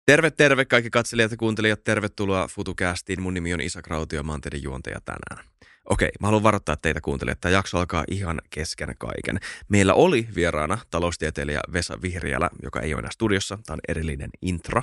Terve, terve kaikki katselijat ja kuuntelijat. Tervetuloa FutuCastiin. Mun nimi on Isak Rautio ja mä oon teidän juontaja tänään. Okei, mä haluan varoittaa teitä kuuntelijat. Tämä jakso alkaa ihan kesken kaiken. Meillä oli vieraana taloustieteilijä Vesa Vihriälä, joka ei ole enää studiossa. Tämä on erillinen intro.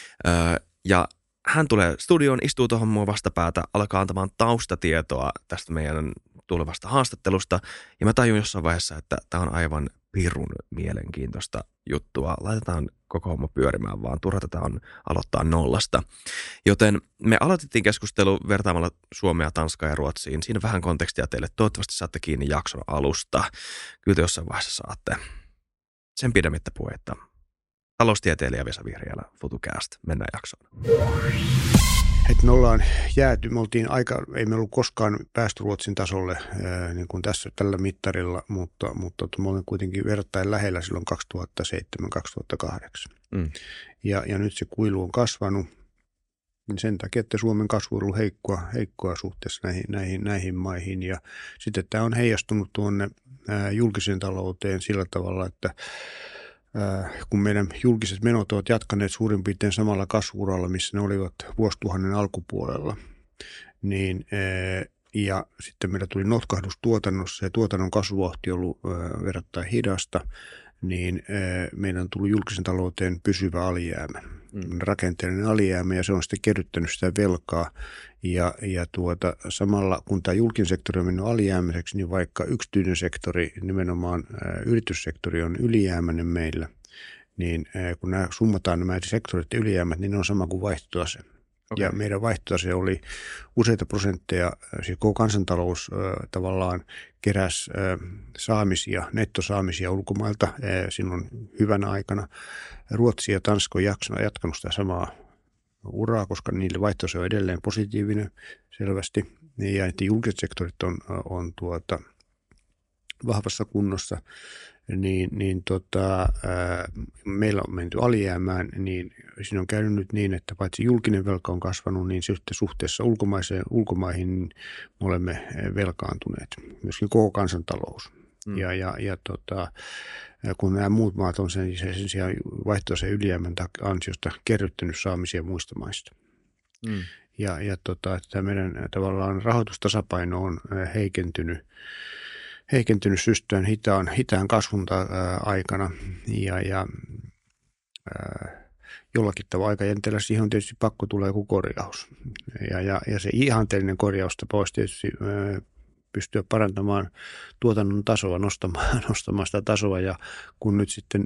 Ja hän tulee studioon, istuu tuohon mua vastapäätä, alkaa antamaan taustatietoa tästä meidän tulevasta haastattelusta. Ja mä tajun jossain vaiheessa, että tämä on aivan pirun mielenkiintoista juttua. Laitetaan koko homma pyörimään, vaan turha tätä on aloittaa nollasta. Joten me aloitettiin keskustelu vertaamalla Suomea, Tanskaa ja Ruotsiin. Siinä vähän kontekstia teille. Toivottavasti saatte kiinni jakson alusta. Kyllä te jossain vaiheessa saatte. Sen pidemmittä puhetta. Taloustieteilijä Vesa Vihriälä, FutuCast. Mennään jaksoon. Että me ollaan jääty, ei me ollut koskaan päästy Ruotsin tasolle niin kuin tällä mittarilla, mutta me olemme kuitenkin verrattain lähellä silloin 2007-2008. Ja nyt se kuilu on kasvanut niin sen takia, että Suomen kasvu on ollut heikkoa suhteessa näihin maihin. Ja sitten tämä on heijastunut tuonne julkiseen talouteen sillä tavalla, että kun meidän julkiset menot ovat jatkaneet suurin piirtein samalla kasvu-uralla, missä ne olivat vuosituhannen alkupuolella, niin, ja sitten meillä tuli notkahdus tuotannossa ja tuotannon kasvuvauhti on ollut verrattain hidasta, niin meidän on tullut julkisen talouteen pysyvä alijäämä, rakenteellinen alijäämä, ja se on sitten kerryttänyt sitä velkaa. Ja samalla kun tämä julkinen sektori on mennyt alijäämäiseksi, niin vaikka yksityinen sektori, nimenomaan yrityssektori on ylijäämäinen meillä, niin kun summataan nämä sektorit ylijäämät, niin ne on sama kuin vaihtotase. Okay. Ja meidän vaihtotase oli useita prosentteja, siis koko kansantalous tavallaan keräsi saamisia, nettosaamisia ulkomailta silloin hyvänä aikana. Ruotsi ja Tanska on jatkanut sitä samaa uraa, koska niille vaihtotase on edelleen positiivinen selvästi. Ja että julkiset sektorit on vahvassa kunnossa. Meillä on menty alijäämään, niin siinä on käynyt nyt niin, että paitsi julkinen velka on kasvanut, niin suhteessa ulkomaihin niin me olemme velkaantuneet, myöskin koko kansantalous. Kun nämä muut maat on sen sijaan vaihtoehtoisen ylijäämän ansiosta kerryttänyt saamisia muista maista. Tämä meidän tavallaan rahoitustasapaino on heikentynyt systyään hitaan kasvun aikana ja jollakin tavalla aikajänteellä siihen on tietysti pakko tulla joku korjaus. Ja se ihanteellinen korjausta pois tietysti pystyä parantamaan tuotannon tasoa, nostamaan sitä tasoa. Ja kun nyt sitten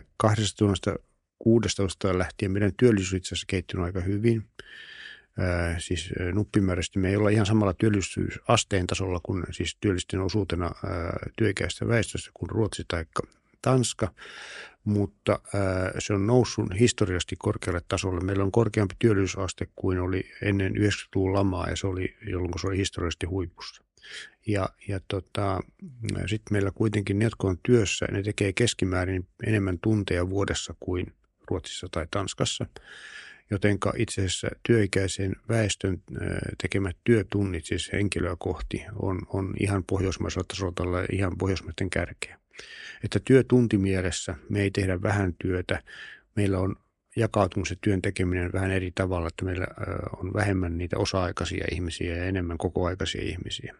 2016 lähtien meidän työllisyys itse asiassa kehittynyt aika hyvin, siis nuppimääräisesti me ei olla ihan samalla työllisyysasteen tasolla kuin siis työllisten osuutena työikäistä väestöstä kuin Ruotsi tai Tanska, mutta se on noussut historiallisesti korkealle tasolle. Meillä on korkeampi työllisyysaste kuin oli ennen 90-luvun lamaa, ja jolloin se oli historiallisesti huipussa. Sitten meillä kuitenkin ne, jotka on työssä, ne tekee keskimäärin enemmän tunteja vuodessa kuin Ruotsissa tai Tanskassa. Jotenka itse asiassa työikäisen väestön tekemät työtunnit, siis henkilöä kohti, on ihan pohjoismaisella tasolla ihan pohjoismaisten kärkeä. Että työtuntimielessä me ei tehdä vähän työtä, meillä on jakautunut se työn tekeminen vähän eri tavalla, että meillä on vähemmän niitä osa-aikaisia ihmisiä ja enemmän kokoaikaisia ihmisiä.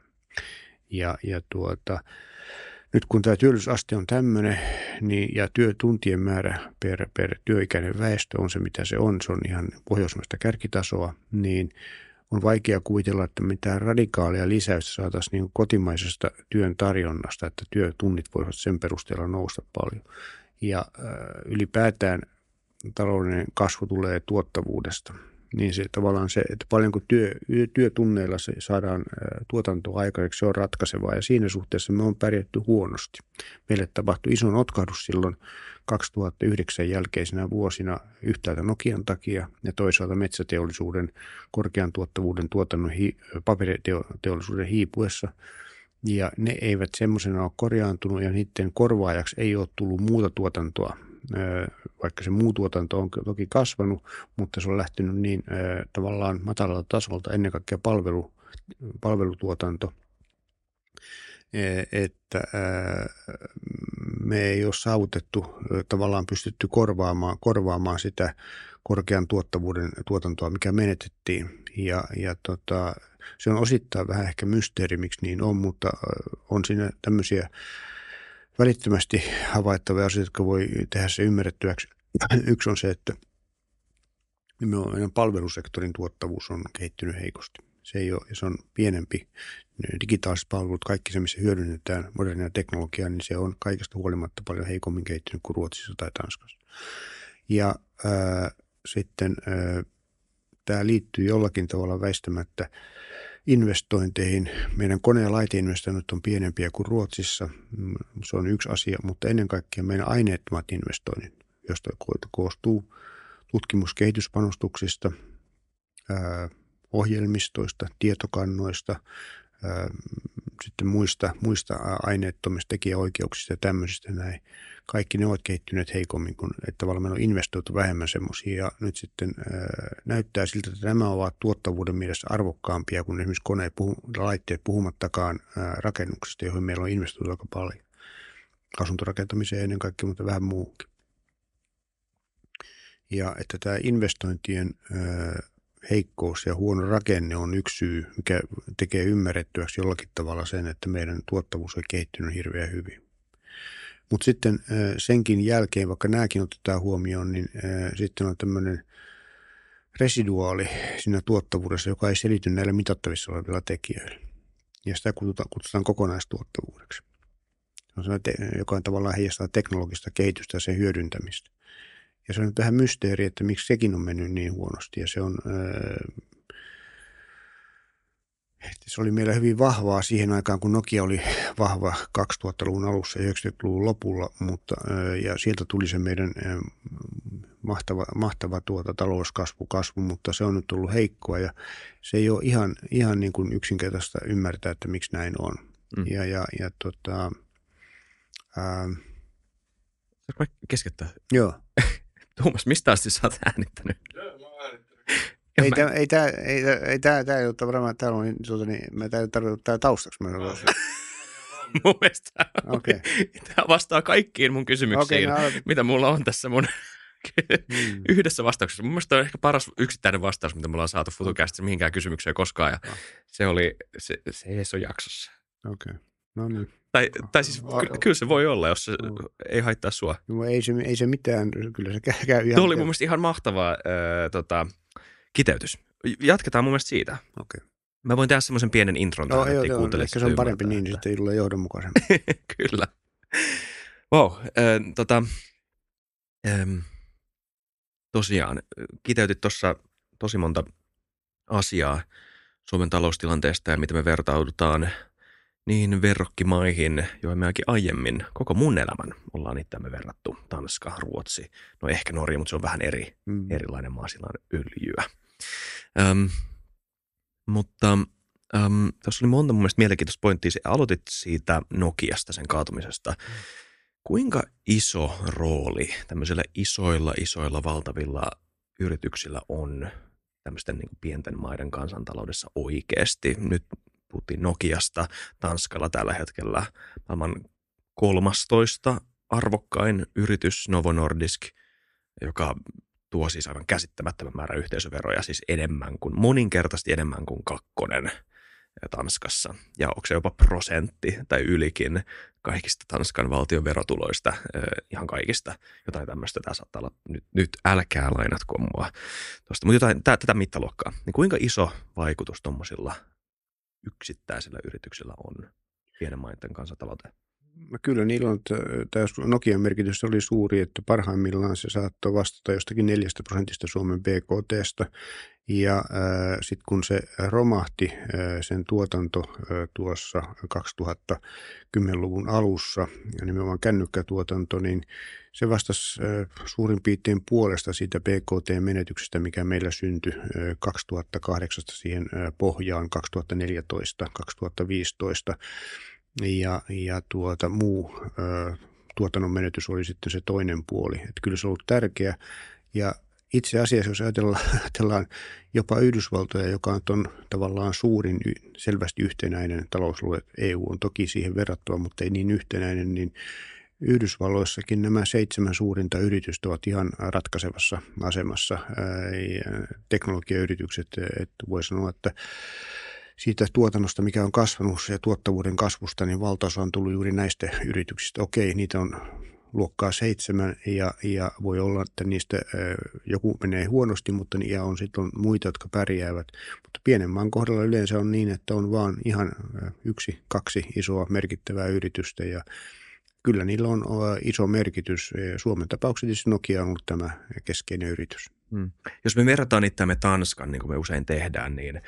Nyt kun tämä työllisyysaste on tämmöinen niin, ja työtuntien määrä per työikäinen väestö on se, mitä se on ihan pohjoismaista kärkitasoa, niin on vaikea kuvitella, että mitään radikaalia lisäystä saataisiin niin kotimaisesta työn tarjonnasta, että työtunnit voisivat sen perusteella nousta paljon. Ja ylipäätään taloudellinen kasvu tulee tuottavuudesta. Niin se tavallaan se, että paljonko työtunneilla se saadaan tuotantoa aikaiseksi, se on ratkaisevaa, ja siinä suhteessa me on pärjätty huonosti. Meille tapahtui iso notkahdus silloin 2009 jälkeisenä vuosina yhtäältä Nokian takia ja toisaalta metsäteollisuuden korkean tuottavuuden tuotannon paperiteollisuuden hiipuessa. Ja ne eivät semmoisena ole korjaantunut, ja niiden korvaajaksi ei ole tullut muuta tuotantoa. Vaikka se muu tuotanto on toki kasvanut, mutta se on lähtenyt niin tavallaan matalalta tasolta, ennen kaikkea palvelutuotanto. että me ei ole saavutettu, tavallaan pystytty korvaamaan sitä korkean tuottavuuden tuotantoa, mikä menetettiin. Se on osittain vähän ehkä mysteeri, miksi niin on, mutta on siinä tämmöisiä välittömästi havaittavia asioita, jotka voi tehdä se ymmärrettyväksi. Yksi on se, että meidän palvelusektorin tuottavuus on kehittynyt heikosti. Se on pienempi. Digitaaliset palvelut, kaikki se, missä hyödynnetään modernia teknologiaa, niin se on kaikesta huolimatta paljon heikommin kehittynyt kuin Ruotsissa tai Tanskassa. Ja sitten tämä liittyy jollakin tavalla väistämättä investointeihin. Meidän kone- ja laiteinvestoinnit on pienempiä kuin Ruotsissa. Se on yksi asia, mutta ennen kaikkea meidän aineettomat investoinnit, joista koostuu tutkimus-kehityspanostuksista, ohjelmistoista, tietokannoista, sitten muista aineettomista tekijäoikeuksista ja tämmöisistä näin. Kaikki ne ovat kehittyneet heikommin, kun että tavallaan meillä on investoitu vähemmän semmoisia. Ja nyt sitten näyttää siltä, että nämä ovat tuottavuuden mielessä arvokkaampia kuin esimerkiksi koneet, laitteet puhumattakaan rakennuksista, joihin meillä on investoitu aika paljon. Asuntorakentamiseen ennen kaikkea, mutta vähän muukin. Ja että tämä investointien heikkous ja huono rakenne on yksi syy, mikä tekee ymmärrettyäksi jollakin tavalla sen, että meidän tuottavuus on kehittynyt hirveän hyvin. Mutta sitten senkin jälkeen, vaikka nämäkin otetaan huomioon, niin sitten on tämmöinen residuaali siinä tuottavuudessa, joka ei selity näillä mitattavissa olevilla tekijöillä. Ja sitä kutsutaan kokonaistuottavuudeksi. Se on sellainen, joka tavallaan heijastaa teknologista kehitystä ja sen hyödyntämistä. Ja se on vähän mysteeri, että miksi sekin on mennyt niin huonosti. Ja se oli meillä hyvin vahvaa siihen aikaan, kun Nokia oli vahva 2000-luvun alussa ja 90-luvun lopulla, ja sieltä tuli se meidän mahtava talouskasvu, mutta se on nyt ollut heikkoa ja se ei ole ihan niin kuin yksinkertaista ymmärtää, että miksi näin on. Saanko mä keskeyttää? Joo. Tuomas, mistä asti sä oot äänittänyt? Ei tämä ei ole varmaan, täällä on mä tarvitsen taustaksi. Mun mielestä okay. Tämä vastaa kaikkiin mun kysymyksiin, mitä mulla on tässä mun yhdessä vastauksessa. Mun mielestä on ehkä paras yksittäinen vastaus, mitä me ollaan saatu FutuCastissa mihinkään kysymykseen koskaan, ja se oli, se ei ole jaksossa. Okei, no niin. Tai siis kyllä se voi olla, jos se ei haittaa sua. No, ei se mitään, kyllä se käy ihan. Tuo oli mun mielestä ihan mahtava kiteytys. Jatketaan mun mielestä siitä. Okei. Mä voin tehdä semmoisen pienen intron tähän, ettei kuuntele. Ehkä se on parempi niin, niin sitten ei tule johdonmukaisemmin. Kyllä. Wow. Tosiaan, kiteytit tuossa tosi monta asiaa Suomen taloustilanteesta ja miten me vertaudutaan niihin verrokkimaihin, joihin mekin aiemmin koko mun elämän ollaan itseämme verrattu. Tanska, Ruotsi, no ehkä Norja, mutta se on vähän erilainen maa, sillä on öljyä. Mutta tuossa oli monta mun mielestä mielenkiintoista pointtia. Aloitit siitä Nokiasta, sen kaatumisesta. Kuinka iso rooli tämmöisillä isoilla valtavilla yrityksillä on tämmöisten niin kuin pienten maiden kansantaloudessa oikeasti? Nyt puhuttiin Nokiasta, Tanskalla tällä hetkellä maailman 13 arvokkain yritys Novo Nordisk, joka tuo siis aivan käsittämättömän määrän yhteisöveroja, siis moninkertaisesti enemmän kuin kakkonen Tanskassa. Ja onko se jopa prosentti tai ylikin kaikista Tanskan valtion verotuloista, ihan kaikista. Jotain tämmöistä, tämä saattaa olla, nyt älkää lainatko mua tuosta, mutta jotain tätä mittaluokkaa. Niin kuinka iso vaikutus tuommoisilla yksittäisillä yrityksillä on pienen maiden kansantalouteen? Kyllä niillä on, tämä Nokian merkitys oli suuri, että parhaimmillaan se saattoi vastata jostakin 4% Suomen BKT:stä. Ja sitten kun se romahti, sen tuotanto tuossa 2010-luvun alussa, ja nimenomaan kännykkätuotanto, niin se vastasi suurin piirtein puolesta siitä BKT-menetyksestä, mikä meillä syntyi 2008 siihen pohjaan 2014, 2015. Ja tuotannon menetys oli sitten se toinen puoli. Että kyllä se on ollut tärkeä. Ja itse asiassa, jos ajatellaan jopa Yhdysvaltoja, joka on tavallaan suurin, selvästi yhtenäinen talousalue, EU on toki siihen verrattava, mutta ei niin yhtenäinen, niin Yhdysvalloissakin nämä 7 suurinta yritystä ovat ihan ratkaisevassa asemassa. Teknologiayritykset, että voi sanoa, että siitä tuotannosta, mikä on kasvanut ja tuottavuuden kasvusta, niin valtaosa on tullut juuri näistä yrityksistä. Okei, niitä on luokkaa 7 ja voi olla, että niistä joku menee huonosti, mutta ja on sitten muita, jotka pärjäävät. Mutta pienen maan kohdalla yleensä on niin, että on vaan ihan 1-2 isoa merkittävää yritystä ja kyllä niillä on iso merkitys. Suomen tapauksessa Nokia on ollut tämä keskeinen yritys. Jos me verrataan itseämme Tanskan, niin kuin me usein tehdään, niin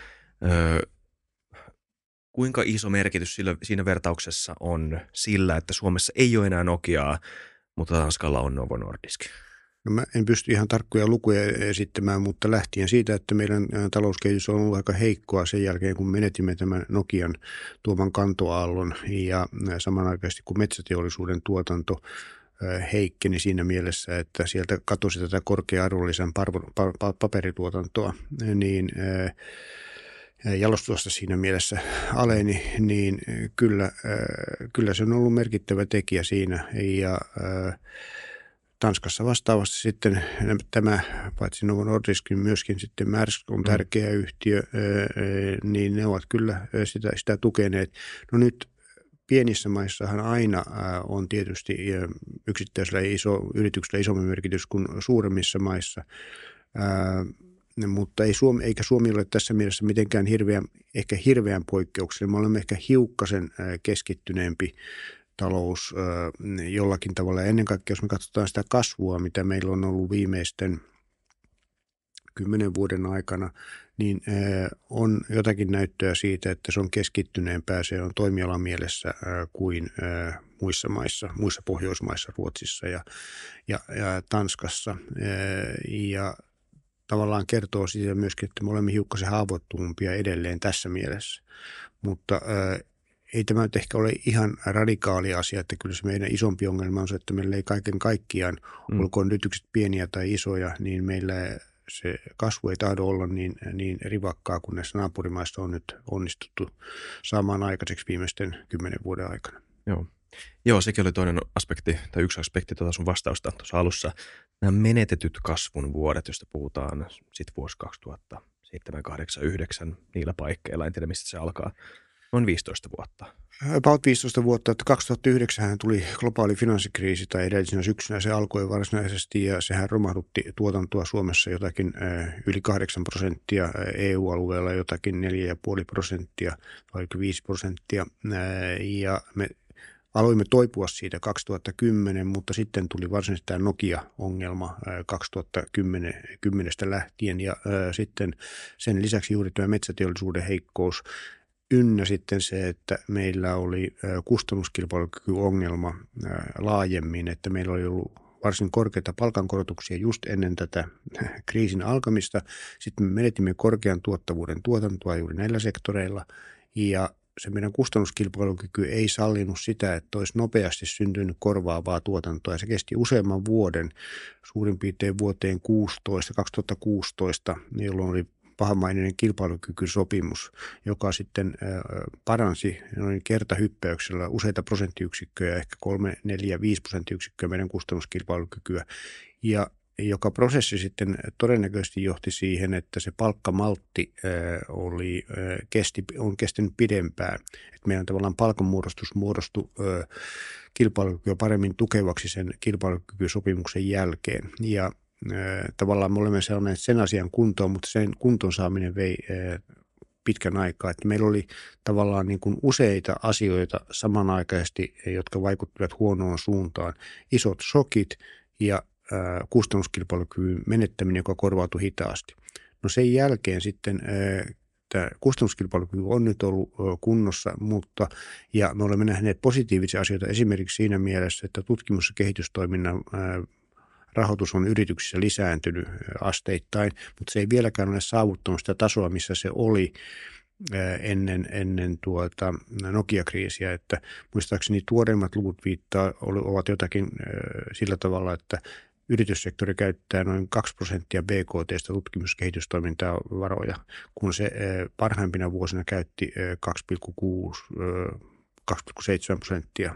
kuinka iso merkitys siinä vertauksessa on sillä, että Suomessa ei ole enää Nokiaa, mutta Tanskalla on Novo Nordisk? No mä en pysty ihan tarkkoja lukuja esittämään, mutta lähtien siitä, että meidän talouskehitys on ollut aika heikkoa sen jälkeen, kun menetimme tämän Nokian tuoman kantoaallon ja samanaikaisesti kun metsäteollisuuden tuotanto heikkeni siinä mielessä, että sieltä katosi tätä korkea-arvollisen paperituotantoa, niin jalostusta siinä mielessä aleni, niin kyllä se on ollut merkittävä tekijä siinä ja Tanskassa vastaavasti sitten tämä, paitsi Novo Nordisk, myöskin sitten Maersk on tärkeä yhtiö, niin ne ovat kyllä sitä tukeneet. No nyt pienissä maissahan aina on tietysti yksittäisellä yrityksellä isompi merkitys kuin suuremmissa maissa, mutta eikä Suomi ole tässä mielessä mitenkään hirveän poikkeuksellinen. Me olemme ehkä hiukkasen keskittyneempi talous jollakin tavalla. Ennen kaikkea, jos me katsotaan sitä kasvua, mitä meillä on ollut viimeisten 10 vuoden aikana, niin on jotakin näyttöä siitä, että se on keskittyneempää, se on toimialan mielessä kuin muissa maissa, muissa Pohjoismaissa, Ruotsissa ja Tanskassa. Ja tavallaan kertoo siitä myöskin, että me olemme hiukkasen haavoittuvampia edelleen tässä mielessä, mutta ei tämä nyt ehkä ole ihan radikaali asia, että kyllä se meidän isompi ongelma on se, että meillä ei kaiken kaikkiaan, olkoon yritykset pieniä tai isoja, niin meillä se kasvu ei tahdo olla niin rivakkaa, kun näissä naapurimaissa on nyt onnistuttu saamaan aikaiseksi viimeisten 10 vuoden aikana. Joo, sekin oli toinen aspekti, tai yksi aspekti sun vastausta tuossa alussa. Nämä menetetyt kasvun vuodet, joista puhutaan sitten vuosi 2007, 8, 9, niillä paikkeilla, en tiedä mistä se alkaa. Noin 15 vuotta. About 15 vuotta, että 2009 tuli globaali finanssikriisi tai edellisenä syksynä se alkoi varsinaisesti ja sehän romahdutti tuotantoa Suomessa jotakin yli 8%, EU-alueella jotakin 4,5% vai 5% ja me aloimme toipua siitä 2010, mutta sitten tuli varsinaisesti tämä Nokia-ongelma 2010 lähtien ja sitten sen lisäksi juuri tämä metsäteollisuuden heikkous ynnä sitten se, että meillä oli kustannuskilpailukykyongelma laajemmin, että meillä oli ollut varsin korkeita palkankorotuksia just ennen tätä kriisin alkamista. Sitten me menetimme korkean tuottavuuden tuotantoa juuri näillä sektoreilla ja se meidän kustannuskilpailukyky ei sallinut sitä, että olisi nopeasti syntynyt korvaavaa tuotantoa. Ja se kesti useamman vuoden, suurin piirtein vuoteen 2016, jolloin oli pahamaineinen kilpailukykysopimus, joka sitten paransi noin kertahyppäyksellä useita prosenttiyksikköjä, ehkä 3, 4, 5 prosenttiyksikköä meidän kustannuskilpailukykyä. Ja joka prosessi sitten todennäköisesti johti siihen, että se palkkamaltti on kestänyt pidempään. Että meidän tavallaan palkanmuodostus muodostui kilpailukykyä paremmin tukevaksi sen kilpailukykysopimuksen jälkeen. Ja tavallaan me olemme saaneet sen asian kuntoon, mutta sen kuntoon saaminen vei pitkän aikaa. Että meillä oli tavallaan niin kuin useita asioita samanaikaisesti, jotka vaikuttivat huonoon suuntaan. Isot shokit ja kustannuskilpailukyvyn menettäminen, joka korvautui hitaasti. No sen jälkeen sitten tämä kustannuskilpailukyky on nyt ollut kunnossa, ja me olemme nähneet positiivisia asioita esimerkiksi siinä mielessä, että tutkimus- ja kehitystoiminnan rahoitus on yrityksissä lisääntynyt asteittain, mutta se ei vieläkään ole saavuttanut sitä tasoa, missä se oli ennen Nokia-kriisiä, että muistaakseni tuoreimmat luvut ovat jotakin sillä tavalla, että yrityssektori käyttää noin 2% BKT:stä tutkimuskehitystoimintaa varoja, kun se parhaimpina vuosina käytti 2,7%.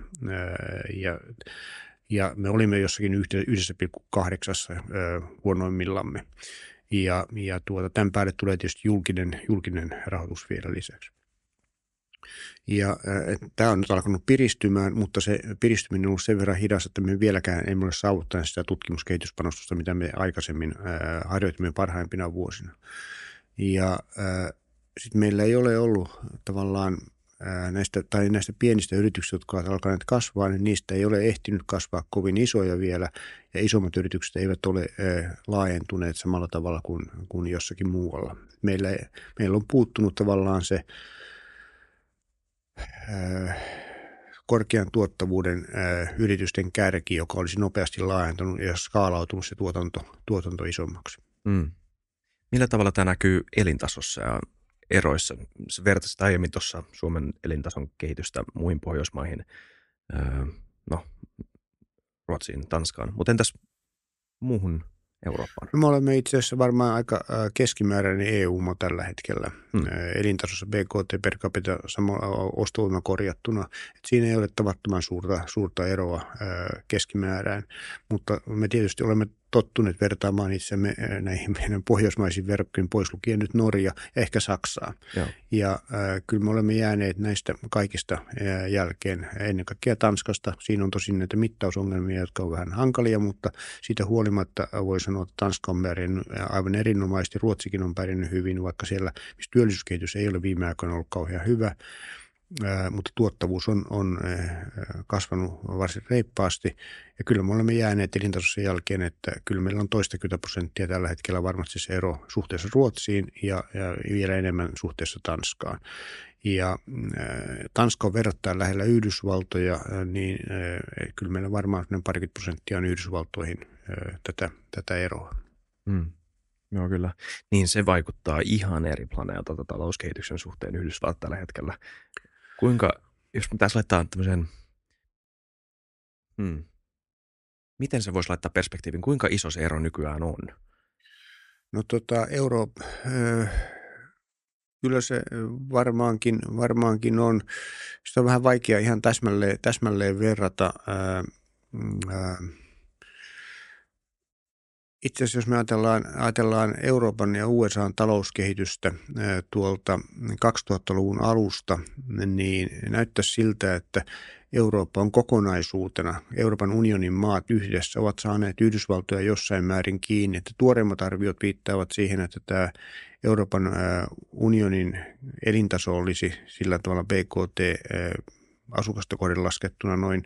Ja me olimme jossakin 1,8 huonoimmillamme. Ja tämän päälle tulee tietysti julkinen rahoitus vielä lisäksi. Ja tämä on nyt alkanut piristymään, mutta se piristyminen on ollut sen verran hidas, että me vieläkään emme ole saavuttaneet sitä tutkimuskehityspanostusta, mitä me aikaisemmin harjoitimme parhaimpina vuosina. Ja sitten meillä ei ole ollut tavallaan näistä pienistä yrityksistä, jotka ovat alkaneet kasvaa, niin niistä ei ole ehtinyt kasvaa kovin isoja vielä, ja isommat yritykset eivät ole laajentuneet samalla tavalla kuin jossakin muualla. Meillä on puuttunut tavallaan se korkean tuottavuuden yritysten kärki, joka olisi nopeasti laajentunut ja skaalautunut se tuotanto isommaksi. Millä tavalla tämä näkyy elintasossa ja eroissa? Sä vertaisit aiemmin tuossa Suomen elintason kehitystä muihin Pohjoismaihin, Ruotsiin, Tanskaan, mutta entäs muuhun Eurooppaan? Me olemme itse asiassa varmaan aika keskimääräinen EU-maa tällä hetkellä. Elintasossa BKT per capita ostovoima korjattuna. Et siinä ei ole tavattoman suurta eroa keskimäärään, mutta me tietysti olemme tottuneet vertaamaan itsemme näihin meidän pohjoismaisiin verkkoihin, pois lukien nyt Norja ja ehkä Saksaa. Joo. Ja kyllä me olemme jääneet näistä kaikista jälkeen, ennen kaikkea Tanskasta. Siinä on tosin näitä mittausongelmia, jotka on vähän hankalia, mutta siitä huolimatta voi sanoa, että Tanska on pärjännyt aivan erinomaisesti. Ruotsikin on pärjännyt hyvin, vaikka siellä, missä työllisyyskehitys ei ole viime aikoina ollut kauhean hyvä. Mutta tuottavuus on kasvanut varsin reippaasti ja kyllä me olemme jääneet elintasossa jälkeen, että kyllä meillä on 20% tällä hetkellä varmasti se ero suhteessa Ruotsiin ja vielä enemmän suhteessa Tanskaan. Ja Tanska on verrattain lähellä Yhdysvaltoja, niin kyllä meillä varmaan 20% on Yhdysvaltoihin tätä eroa. Joo, kyllä. Niin se vaikuttaa ihan eri planeetalta talouskehityksen suhteen Yhdysvallat tällä hetkellä. Kuinka, jos pitäisi laittaa tämmöisen, miten se voisi laittaa perspektiivin, kuinka iso se ero nykyään on? No kyllä se varmaankin on. Sitä on vähän vaikea ihan täsmälleen verrata. Itse asiassa jos me ajatellaan Euroopan ja USA:n talouskehitystä tuolta 2000-luvun alusta, niin näyttäisi siltä, että Eurooppa on kokonaisuutena, Euroopan unionin maat yhdessä ovat saaneet Yhdysvaltoja jossain määrin kiinni. Että tuoreimmat arviot viittaavat siihen, että tämä Euroopan unionin elintaso olisi sillä tavalla BKT asukasta kohden laskettuna noin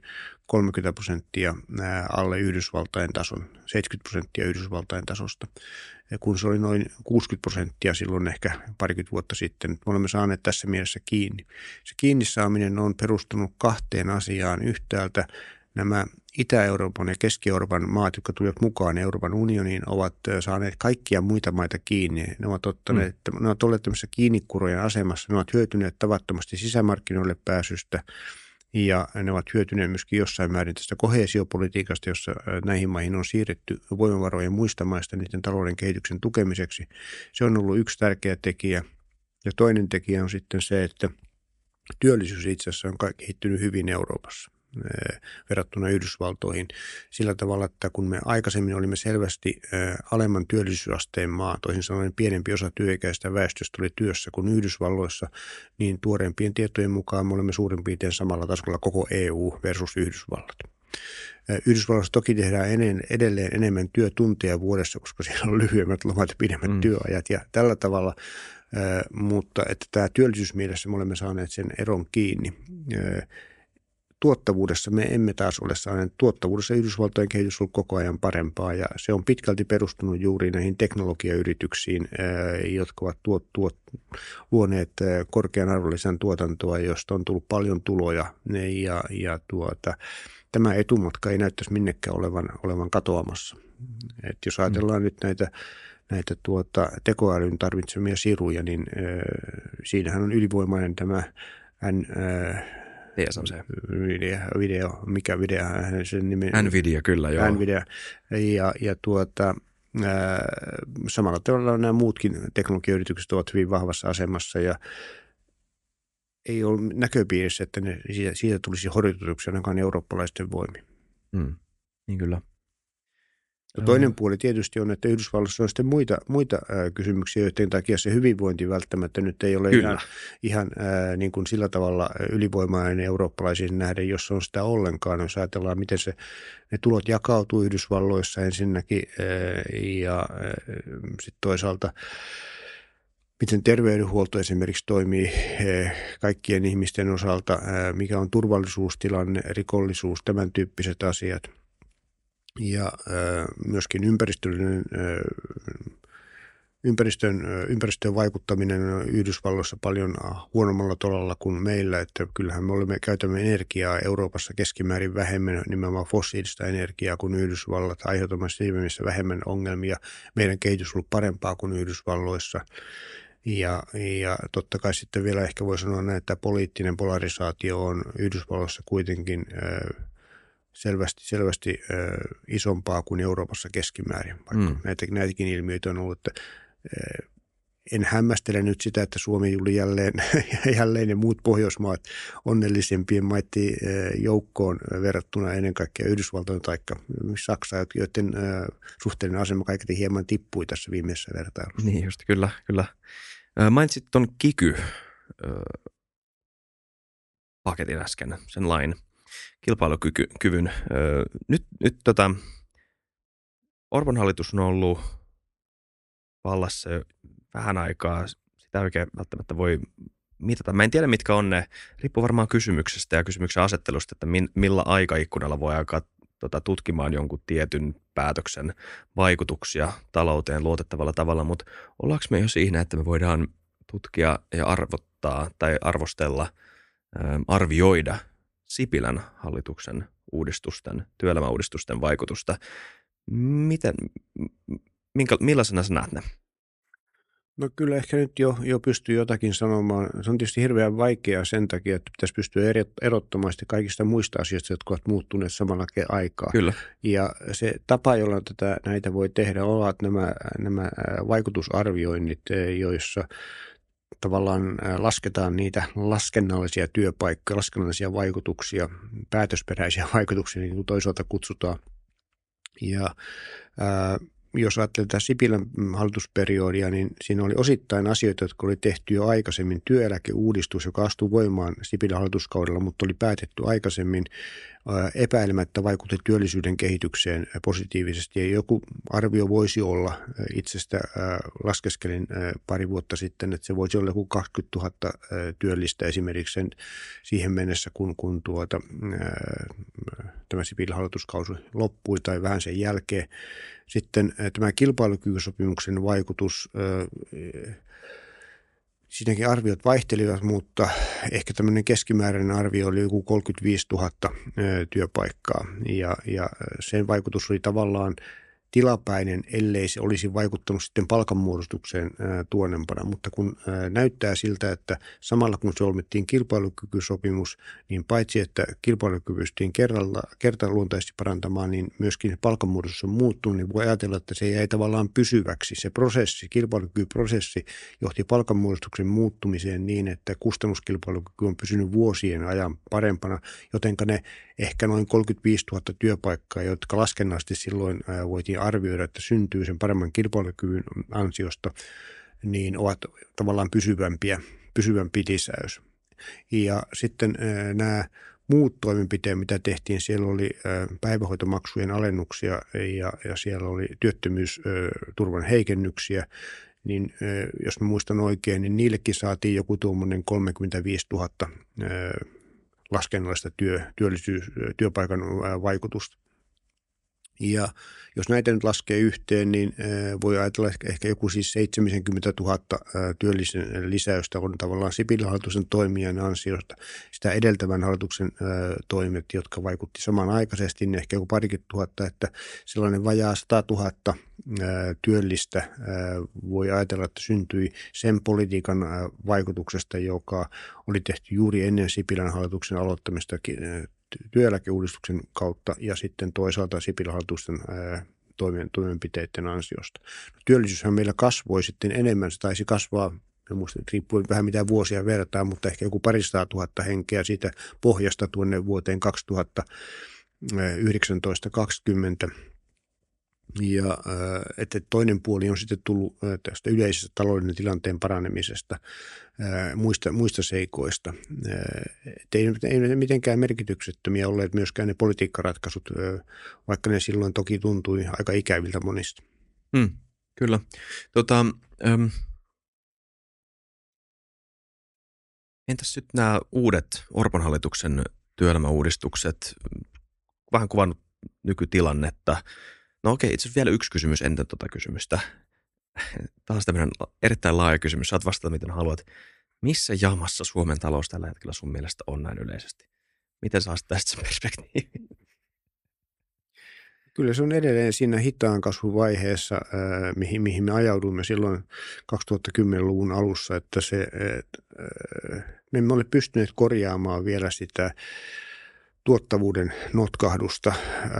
30% alle Yhdysvaltain tason, 70% Yhdysvaltain tasosta. Ja kun se oli noin 60% silloin ehkä parikymmentä vuotta sitten, me olemme saaneet tässä mielessä kiinni. Se kiinni saaminen on perustunut kahteen asiaan. Yhtäältä nämä Itä-Euroopan ja Keski-Euroopan maat, jotka tulivat mukaan Euroopan unioniin, ovat saaneet kaikkia muita maita kiinni. Ne ovat olleet tämmöisessä kiinnikurojen asemassa. Ne ovat hyötyneet tavattomasti sisämarkkinoille pääsystä ja ne ovat hyötyneet myöskin jossain määrin tästä koheesiopolitiikasta, jossa näihin maihin on siirretty voimavaroja muista maista niiden talouden kehityksen tukemiseksi. Se on ollut yksi tärkeä tekijä. Ja toinen tekijä on sitten se, että työllisyys itse asiassa on kehittynyt hyvin Euroopassa verrattuna Yhdysvaltoihin sillä tavalla, että kun me aikaisemmin olimme selvästi alemman työllisyysasteen maa, toisin sanoen pienempi osa työikäistä väestöstä oli työssä kuin Yhdysvalloissa, niin tuoreempien tietojen mukaan me olemme suurin piirtein samalla tasolla koko EU versus Yhdysvallat. Yhdysvalloissa toki tehdään edelleen enemmän työtunteja vuodessa, koska siellä on lyhyemmät lomat ja pidemmät työajat ja tällä tavalla, mutta että tämä työllisyysmielessä me olemme saaneet sen eron kiinni. Tuottavuudessa me emme taas ole saaneet. Tuottavuudessa Yhdysvaltojen kehitys on ollut koko ajan parempaa ja se on pitkälti perustunut juuri näihin teknologiayrityksiin, jotka ovat luoneet korkean arvonlisän tuotantoa, josta on tullut paljon tuloja ja tämä etumatka ei näyttäisi minnekään olevan katoamassa. Et jos ajatellaan nyt näitä tekoälyn tarvitsemia siruja, niin siinähän on ylivoimainen tämä TSMC. Mikä video, sen nimi? Nvidia, kyllä, joo. Nvidia. Samalla tavalla nämä muutkin teknologiayritykset ovat hyvin vahvassa asemassa ja ei ole näköpiirissä, että siitä tulisi horjutetuksi ainakaan eurooppalaisten voimin. Niin kyllä. Toinen puoli tietysti on, että Yhdysvalloissa on sitten muita kysymyksiä, joiden takia se hyvinvointi välttämättä nyt ei ole ihan niin kuin sillä tavalla ylivoimainen eurooppalaisiin nähden, jos on sitä ollenkaan. Jos ajatellaan, miten ne tulot jakautuu Yhdysvalloissa ensinnäkin ja sitten toisaalta miten terveydenhuolto esimerkiksi toimii kaikkien ihmisten osalta, mikä on turvallisuustilanne, rikollisuus, tämän tyyppiset asiat. Ja myöskin ympäristön vaikuttaminen on Yhdysvalloissa paljon huonommalla tolalla kuin meillä, että kyllähän me käytämme energiaa Euroopassa keskimäärin vähemmän, nimenomaan fossiilista energiaa kuin Yhdysvallat, aiheutamme siinä mielessä vähemmän ongelmia. Meidän kehitys on ollut parempaa kuin Yhdysvalloissa. Ja totta kai sitten vielä ehkä voi sanoa näin, että poliittinen polarisaatio on Yhdysvalloissa kuitenkin selvästi isompaa kuin Euroopassa keskimäärin, vaikka näitäkin ilmiöitä on ollut. Että, en hämmästele nyt sitä, että Suomi tuli jälleen ja muut Pohjoismaat onnellisempien maiden joukkoon verrattuna ennen kaikkea Yhdysvaltojen tai Saksa, joiden suhteellinen asema kaiketi hieman tippui tässä viimeisessä vertailussa. Niin just, kyllä. Mainitsit tuon kiky-paketin äsken, sen lain. Kilpailukyvyn. Nyt Orpon hallitus on ollut vallassa jo vähän aikaa. Sitä oikein välttämättä voi mitata. Mä en tiedä, mitkä on ne. Riippuu varmaan kysymyksestä ja kysymyksen asettelusta, että millä aikaikkunalla voi alkaa tutkimaan jonkun tietyn päätöksen vaikutuksia talouteen luotettavalla tavalla. Mutta ollaanko me jo siinä, että me voidaan tutkia ja arvottaa tai arvostella, arvioida Sipilän hallituksen työelämäuudistusten vaikutusta. Millaisena sä näet ne? No kyllä ehkä nyt jo pystyy jotakin sanomaan. Se on tietysti hirveän vaikeaa sen takia, että pitäisi pystyä erottamaan sitä kaikista muista asioista, jotka ovat muuttuneet samalla aikaa. Kyllä. Ja se tapa, jolla näitä voi tehdä, ovat nämä vaikutusarvioinnit, joissa tavallaan lasketaan niitä laskennallisia työpaikkoja, laskennallisia vaikutuksia, päätösperäisiä vaikutuksia, niin kuin toisaalta kutsutaan. Ja jos ajattelee tätä Sipilän hallitusperiodia, niin siinä oli osittain asioita, jotka oli tehty jo aikaisemmin. Työeläkeuudistus, joka astui voimaan Sipilän hallituskaudella, mutta oli päätetty aikaisemmin, epäilemättä vaikutti työllisyyden kehitykseen positiivisesti. Ja joku arvio voisi olla, itsestä laskeskelin pari vuotta sitten, että se voisi olla joku 20 000 työllistä esimerkiksi siihen mennessä, kun tämä Sipilän hallituskausi loppui tai vähän sen jälkeen. Sitten tämä kilpailukykysopimuksen vaikutus, siinäkin arviot vaihtelivat, mutta ehkä tämmöinen keskimääräinen arvio oli joku 35 000 työpaikkaa ja sen vaikutus oli tavallaan tilapäinen, ellei se olisi vaikuttanut sitten palkanmuodostukseen tuonnempana. Mutta kun näyttää siltä, että samalla kun solmittiin kilpailukykysopimus, niin paitsi että kilpailukyky pystyttiin kertaluontaisesti parantamaan, niin myöskin palkanmuodostus on muuttunut, niin voi ajatella, että se jäi tavallaan pysyväksi. Se prosessi, kilpailukykyprosessi johti palkanmuodostuksen muuttumiseen niin, että kustannuskilpailukyky on pysynyt vuosien ajan parempana, jotenka ne ehkä noin 35 000 työpaikkaa, jotka laskennallisesti silloin voitiin arvioida, että syntyy sen paremman kilpailukyvyn ansiosta, niin ovat tavallaan pysyvämpi lisäys. Ja sitten nämä muut toimenpiteet, mitä tehtiin, siellä oli päivähoitomaksujen alennuksia ja siellä oli työttömyysturvan heikennyksiä, niin jos mä muistan oikein, niin niillekin saatiin joku tuommoinen 35 000 laskennallista työpaikan vaikutusta. Ja jos näitä nyt laskee yhteen, niin voi ajatella ehkä joku siis 70 000 työllisen lisäystä on tavallaan Sipilän hallituksen toimijan ansiosta. Sitä edeltävän hallituksen toimet, jotka vaikutti samanaikaisesti, niin ehkä joku parikymmentä tuhatta, että sellainen vajaa 100 000 työllistä voi ajatella, että syntyi sen politiikan vaikutuksesta, joka oli tehty juuri ennen Sipilän hallituksen aloittamista työeläkeuudistuksen kautta ja sitten toisaalta Sipilän hallituksen toimenpiteiden ansiosta. Työllisyyshän meillä kasvoi sitten enemmän, se taisi kasvaa, riippuu vähän mitä vuosia vertaa, mutta ehkä joku 200 000 henkeä siitä pohjasta tuonne vuoteen 2019-2020. Ja että toinen puoli on sitten tullut tästä yleisestä taloudellisen tilanteen paranemisesta, muista seikoista. Ei mitenkään merkityksettömiä olleet myöskään ne politiikkaratkaisut, vaikka ne silloin toki tuntui aika ikäviltä monista. Kyllä. Entäs sitten nämä uudet Orpon hallituksen työelämäuudistukset, vähän kuvannut nykytilannetta? No okei, itse asiassa vielä yksi kysymys ennen tuota kysymystä. Taas tämmöinen erittäin laaja kysymys. Saat vastata, miten haluat. Missä jamassa Suomen talous tällä hetkellä sun mielestä on näin yleisesti? Miten sä tästä sen perspektiivin? Kyllä se on edelleen siinä hitaan kasvuvaiheessa, mihin me ajauduimme silloin 2010-luvun alussa, että me emme ole pystyneet korjaamaan vielä sitä tuottavuuden notkahdusta.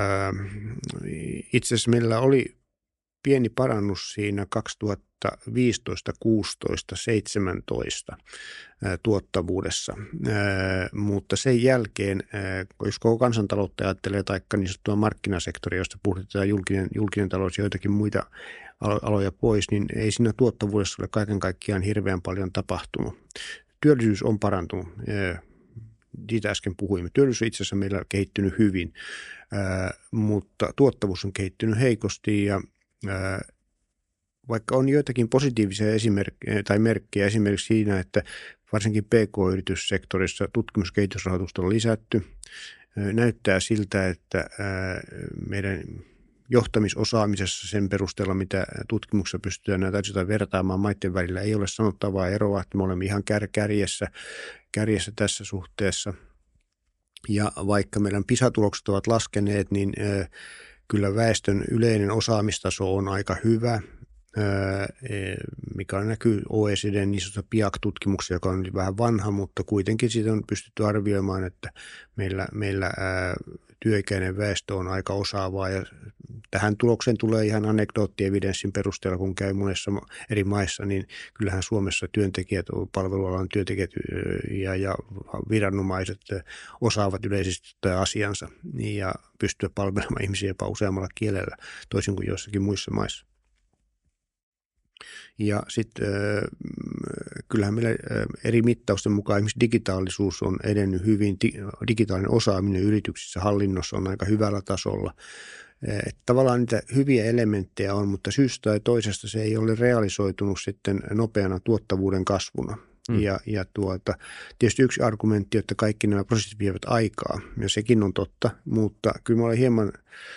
Itse asiassa meillä oli pieni parannus siinä 2015, 16, 17 tuottavuudessa, mutta sen jälkeen, jos koko kansantaloutta ajattelee taikka niin sanottua markkinasektoria, josta puhutaan julkinen talous ja joitakin muita aloja pois, niin ei siinä tuottavuudessa ole kaiken kaikkiaan hirveän paljon tapahtunut. Työllisyys on parantunut. Siitä äsken puhuimme. Työllisyys itse asiassa meillä on kehittynyt hyvin, mutta tuottavuus on kehittynyt heikosti ja vaikka on joitakin positiivisia merkkejä esimerkiksi siinä, että varsinkin PK-yrityssektorissa tutkimuskehitysrahoitusta on lisätty, näyttää siltä, että meidän johtamisosaamisessa sen perusteella, mitä tutkimuksessa pystytään näitä asioita vertaamaan maiden välillä, ei ole sanottavaa eroa, että me olemme ihan kärjessä tässä suhteessa. Ja vaikka meidän PISA-tulokset ovat laskeneet, niin kyllä väestön yleinen osaamistaso on aika hyvä, mikä näkyy OECD:n niin sanotussa PIAAC-tutkimuksessa, joka on vähän vanha, mutta kuitenkin siitä on pystytty arvioimaan, että meillä työikäinen väestö on aika osaavaa ja tähän tulokseen tulee ihan anekdoottievidenssin perusteella, kun käy monessa eri maissa, niin kyllähän Suomessa työntekijät, palvelualan työntekijät ja viranomaiset osaavat yleisesti asiansa ja pystyvät palvelemaan ihmisiä jopa useammalla kielellä, toisin kuin joissakin muissa maissa. Ja sitten kyllähän meillä eri mittausten mukaan esimerkiksi digitaalisuus on edennyt hyvin. Digitaalinen osaaminen yrityksissä, hallinnossa on aika hyvällä tasolla. Että tavallaan niitä hyviä elementtejä on, mutta syystä tai toisesta se ei ole realisoitunut sitten nopeana tuottavuuden kasvuna. Ja tietysti yksi argumentti, että kaikki nämä prosessit vievät aikaa, ja sekin on totta, mutta kyllä mä olen hieman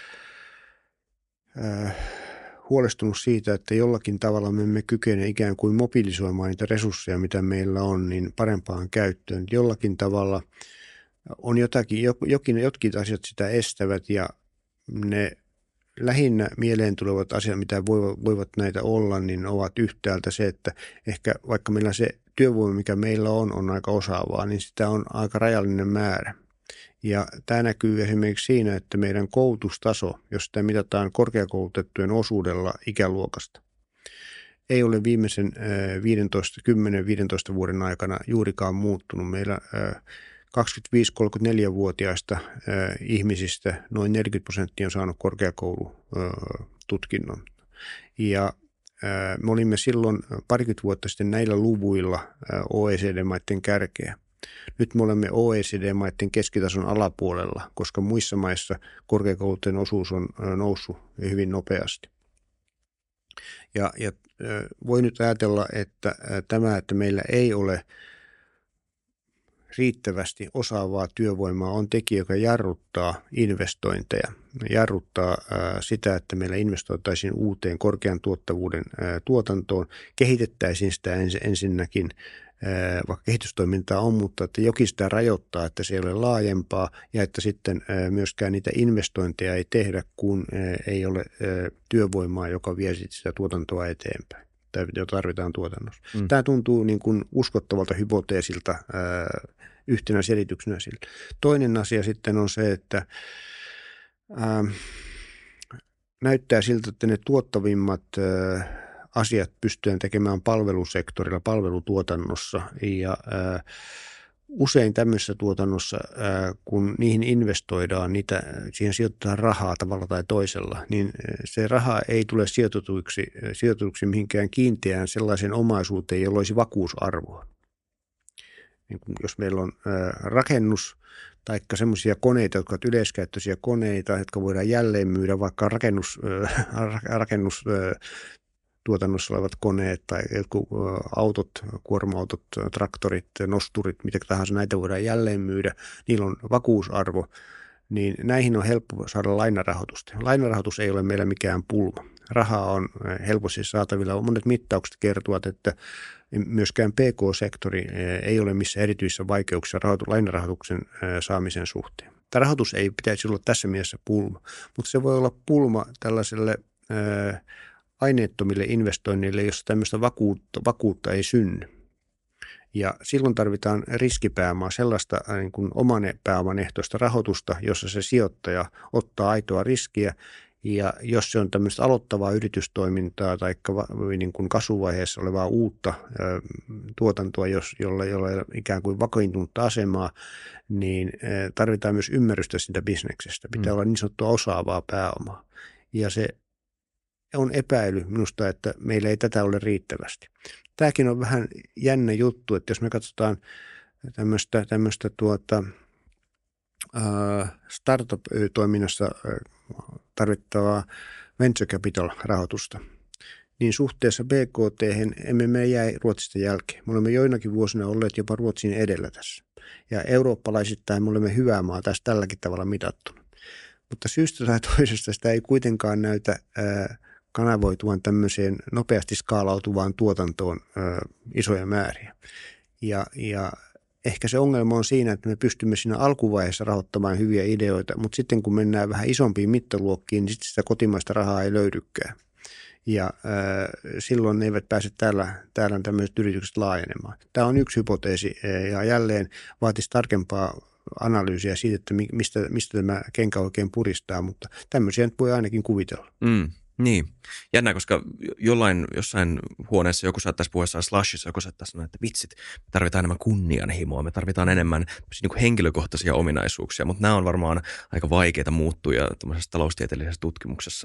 huolestunut siitä, että jollakin tavalla me emme kykene ikään kuin mobilisoimaan niitä resursseja, mitä meillä on, niin parempaan käyttöön. Jollakin tavalla on jotkin asiat sitä estävät ja ne lähinnä mieleen tulevat asiat, mitä voivat näitä olla, niin ovat yhtäältä se, että ehkä vaikka meillä se työvoima, mikä meillä on aika osaavaa, niin sitä on aika rajallinen määrä. Ja tämä näkyy esimerkiksi siinä, että meidän koulutustaso, jos sitä mitataan korkeakoulutettujen osuudella ikäluokasta, ei ole viimeisen 10-15 vuoden aikana juurikaan muuttunut. Meillä 25-34-vuotiaista ihmisistä noin 40% on saanut korkeakoulututkinnon. Ja me olimme silloin parikymmentä vuotta sitten näillä luvuilla OECD-maiden kärkeä. Nyt me olemme OECD-maiden keskitason alapuolella, koska muissa maissa korkeakoulujen osuus on noussut hyvin nopeasti. Ja voi nyt ajatella, että tämä, että meillä ei ole riittävästi osaavaa työvoimaa on tekijä, joka jarruttaa investointeja, jarruttaa sitä, että meillä investoitaisiin uuteen korkean tuottavuuden tuotantoon, kehitettäisiin sitä ensinnäkin, vaikka kehitystoimintaa on, mutta että jokin sitä rajoittaa, että se ei ole laajempaa ja että sitten myöskään niitä investointeja ei tehdä, kun ei ole työvoimaa, joka vie sitä tuotantoa eteenpäin, jota tarvitaan tuotannossa. Tämä tuntuu niin kuin uskottavalta hypoteesilta yhtenä selityksenä sille. Toinen asia sitten on se, että näyttää siltä, että ne tuottavimmat asiat pystytään tekemään palvelusektorilla, palvelutuotannossa ja usein tämmöisessä tuotannossa, kun niihin investoidaan, siihen sijoitetaan rahaa tavalla tai toisella, niin se raha ei tule sijoitetuksi mihinkään kiinteään sellaiseen omaisuuteen, jolla olisi vakuusarvoa. Niin jos meillä on rakennus tai semmoisia koneita, jotka ovat yleiskäyttöisiä koneita, jotka voidaan jälleen myydä, vaikka rakennustuotannossa olevat koneet tai jotkut autot, kuorma-autot, traktorit, nosturit, mitä tahansa näitä voidaan jälleen myydä, niillä on vakuusarvo, niin näihin on helppo saada lainarahoitusta. Lainarahoitus ei ole meillä mikään pulma. Rahaa on helposti saatavilla. Monet mittaukset kertovat, että myöskään PK-sektori ei ole missään erityisissä vaikeuksissa lainarahoituksen saamisen suhteen. Tämä rahoitus ei pitäisi olla tässä mielessä pulma, mutta se voi olla pulma tällaiselle aineettomille investoinneille, jossa tämmöistä vakuutta ei synny. Ja silloin tarvitaan riskipääomaa, sellaista niin kuin oman pääoman ehtoista rahoitusta, jossa se sijoittaja ottaa aitoa riskiä. Ja jos se on tämmöistä aloittavaa yritystoimintaa tai niin kuin kasvuvaiheessa olevaa uutta tuotantoa, jolla ei ole ikään kuin vakiintunutta asemaa, niin tarvitaan myös ymmärrystä siitä bisneksestä. Pitää olla niin sanottua osaavaa pääomaa. Ja se on epäily minusta, että meillä ei tätä ole riittävästi. Tämäkin on vähän jännä juttu, että jos me katsotaan tämmöistä startup-toiminnassa tarvittavaa venture capital-rahoitusta, niin suhteessa BKT emme me jäi Ruotsista jälkeen. Me olemme joinakin vuosina olleet jopa Ruotsin edellä tässä. Ja eurooppalaisittain me olemme hyvää maa tässä tälläkin tavalla mitattuna. Mutta syystä tai toisesta sitä ei kuitenkaan näytä kanavoituvan tämmöiseen nopeasti skaalautuvaan tuotantoon isoja määriä. Ja ehkä se ongelma on siinä, että me pystymme siinä alkuvaiheessa rahoittamaan hyviä ideoita, mutta sitten kun mennään vähän isompiin mittaluokkiin, niin sitten sitä kotimaista rahaa ei löydykään. Ja silloin ne eivät pääse täällä tämmöiset yritykset laajenemaan. Tämä on yksi hypoteesi ja jälleen vaatisi tarkempaa analyysiä siitä, että mistä tämä kenkä oikein puristaa, mutta tämmöisiä nyt voi ainakin kuvitella. Niin, jännä, koska jossain huoneessa joku saattaisi puhuessaan Slushissa, joku saattaisi sanoa, että vitsit, me tarvitaan enemmän kunnianhimoa, me tarvitaan enemmän niin kuin henkilökohtaisia ominaisuuksia, mutta nämä on varmaan aika vaikeita muuttuja tämmöisessä taloustieteellisessä tutkimuksessa.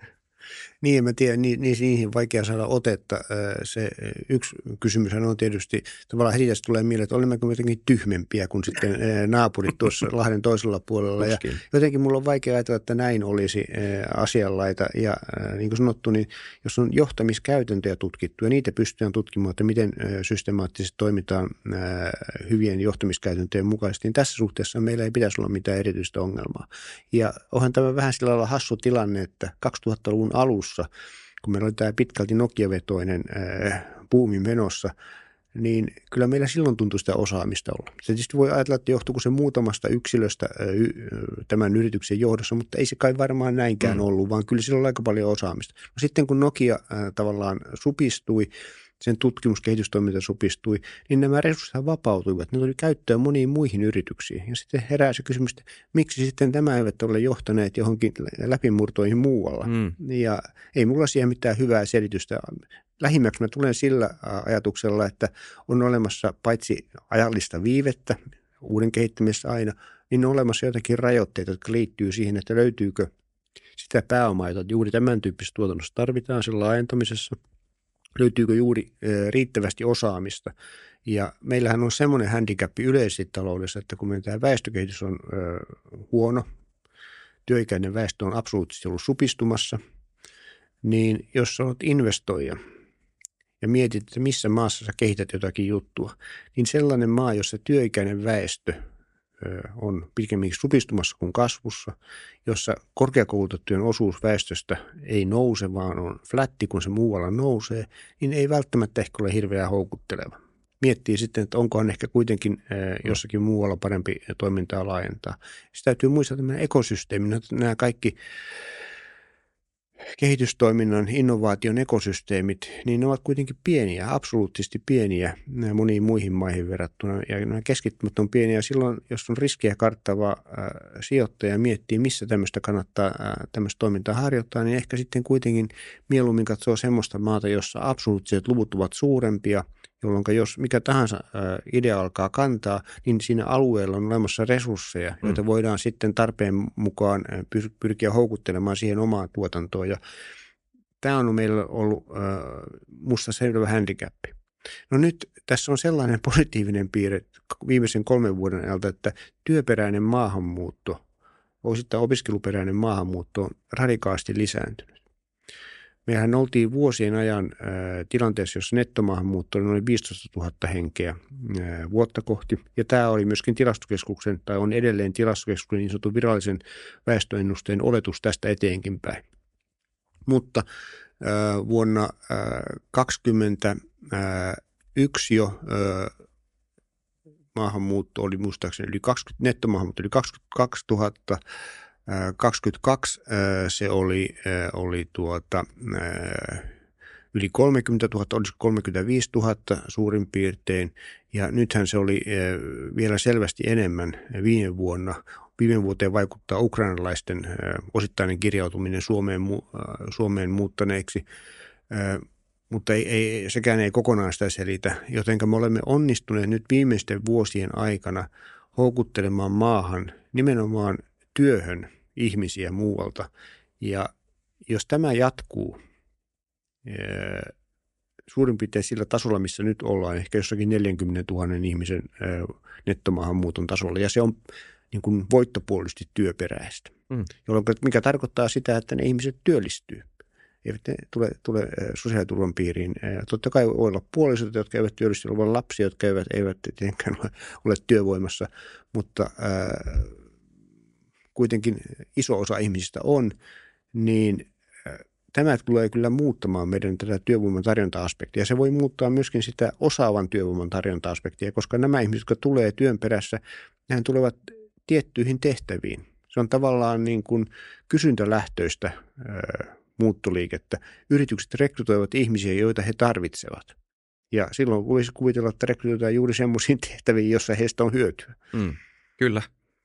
Niin, en mä tiedä, niihin vaikea saada otetta. Se yksi kysymys on tietysti, tavallaan heti tästä tulee mieleen, että olemmeko jotenkin tyhmempiä kuin sitten naapurit tuossa Lahden toisella puolella. Ja jotenkin mulla on vaikea ajatella, että näin olisi asianlaita. Ja niin kuin sanottu, niin jos on johtamiskäytäntöjä tutkittu ja niitä pystytään tutkimaan, että miten systemaattisesti toimitaan hyvien johtamiskäytäntöjen mukaisesti, niin tässä suhteessa meillä ei pitäisi olla mitään erityistä ongelmaa. Ja onhan tämä vähän sillä lailla hassu tilanne, että 2000-luvun alussa, kun meillä oli tämä pitkälti Nokia-vetoinen buumi menossa, niin kyllä meillä silloin tuntui sitä osaamista olla. Se tietysti voi ajatella, että johtuuko se muutamasta yksilöstä tämän yrityksen johdossa, mutta ei se kai varmaan näinkään ollut, vaan kyllä sillä oli aika paljon osaamista. No sitten kun Nokia tavallaan supistui, sen tutkimuskehitystoiminta supistui, niin nämä resurssit vapautuivat. Ne tuli käyttöön moniin muihin yrityksiin. Ja sitten herää se kysymys, että miksi sitten tämä eivät ole johtaneet johonkin läpimurtoihin muualla. Ja ei mulla siihen mitään hyvää selitystä. Lähimmäksi mä tulen sillä ajatuksella, että on olemassa paitsi ajallista viivettä, uuden kehittämisessä aina, niin on olemassa jotakin rajoitteita, jotka liittyy siihen, että löytyykö sitä pääomaa, jota juuri tämän tyyppisessä tuotannossa tarvitaan sen laajentamisessa. Löytyykö juuri riittävästi osaamista. Ja meillähän on semmoinen handicap yleisesti taloudessa, että kun meidän tämä väestökehitys on huono, työikäinen väestö on absoluuttisesti ollut supistumassa, niin jos olet investoija ja mietit, että missä maassa sä kehität jotakin juttua, niin sellainen maa, jossa työikäinen väestö on pikemminkin supistumassa kuin kasvussa, jossa korkeakoulutettujen osuus väestöstä ei nouse, vaan on flätti, kun se muualla nousee, niin ei välttämättä ehkä ole hirveän houkutteleva. Miettii sitten, että onkohan ehkä kuitenkin jossakin muualla parempi toimintaa laajentaa. Sitä täytyy muistaa tämmöinen ekosysteemi. Nämä kaikki kehitystoiminnan, innovaation ekosysteemit, niin ne ovat kuitenkin pieniä, absoluuttisesti pieniä moniin muihin maihin verrattuna. Ja nämä keskittymät on pieniä. Silloin, jos on riskejä karttava sijoittaja miettii, missä tämmöistä kannattaa tämmöistä toimintaa harjoittaa, niin ehkä sitten kuitenkin mieluummin katsoo semmoista maata, jossa absoluuttiset luvut ovat suurempia, jolloin jos mikä tahansa idea alkaa kantaa, niin siinä alueella on olemassa resursseja, joita voidaan sitten tarpeen mukaan pyrkiä houkuttelemaan siihen omaan tuotantoon. Ja tämä on meillä ollut musta selvä handicappi. No nyt tässä on sellainen positiivinen piirre viimeisen 3 vuoden ajalta, että työperäinen maahanmuutto, osittain opiskeluperäinen maahanmuutto on radikaalisti lisääntynyt. Mehän oltiin vuosien ajan tilanteessa, jossa nettomaahanmuutto oli noin 15 000 henkeä vuotta kohti. Ja tämä oli myöskin tilastokeskuksen, tai on edelleen tilastokeskuksen niin sanotun virallisen väestöennusteen oletus tästä eteenkin päin. Mutta vuonna 2021 jo maahanmuutto oli muistaakseni nettomaahanmuutto oli 22 000. 22 se oli yli 30 000, olisiko 35 000 suurin piirtein, ja nythän se oli vielä selvästi enemmän viime vuonna. Viime vuoteen vaikuttaa ukrainalaisten osittainen kirjautuminen Suomeen muuttaneeksi, mutta sekään ei kokonaan sitä selitä, jotenka me olemme onnistuneet nyt viimeisten vuosien aikana houkuttelemaan maahan nimenomaan työhön ihmisiä muualta. Ja jos tämä jatkuu suurin piirtein sillä tasolla, missä nyt ollaan, ehkä jossakin 40 000 ihmisen nettomaahanmuuton tasolla, ja se on niin kuin voittopuolisesti työperäistä, jolloin, mikä tarkoittaa sitä, että ne ihmiset työllistyy. Eivät ne tule sosiaaliturvan piiriin. Totta kai voi olla puolisot, jotka eivät työllisty, voi olla lapsia, jotka eivät tietenkään ole työvoimassa, mutta kuitenkin iso osa ihmisistä on, niin tämä tulee kyllä muuttamaan meidän tätä työvoiman tarjonta-aspektia. Se voi muuttaa myöskin sitä osaavan työvoiman tarjonta-aspektia, koska nämä ihmiset, jotka tulee työn perässä, nehän tulevat tiettyihin tehtäviin. Se on tavallaan niin kuin kysyntälähtöistä muuttoliikettä. Yritykset rekrytoivat ihmisiä, joita he tarvitsevat. Ja silloin voisi kuvitella, että rekrytoidaan juuri semmoisiin tehtäviin, jossa heistä on hyötyä. Kyllä.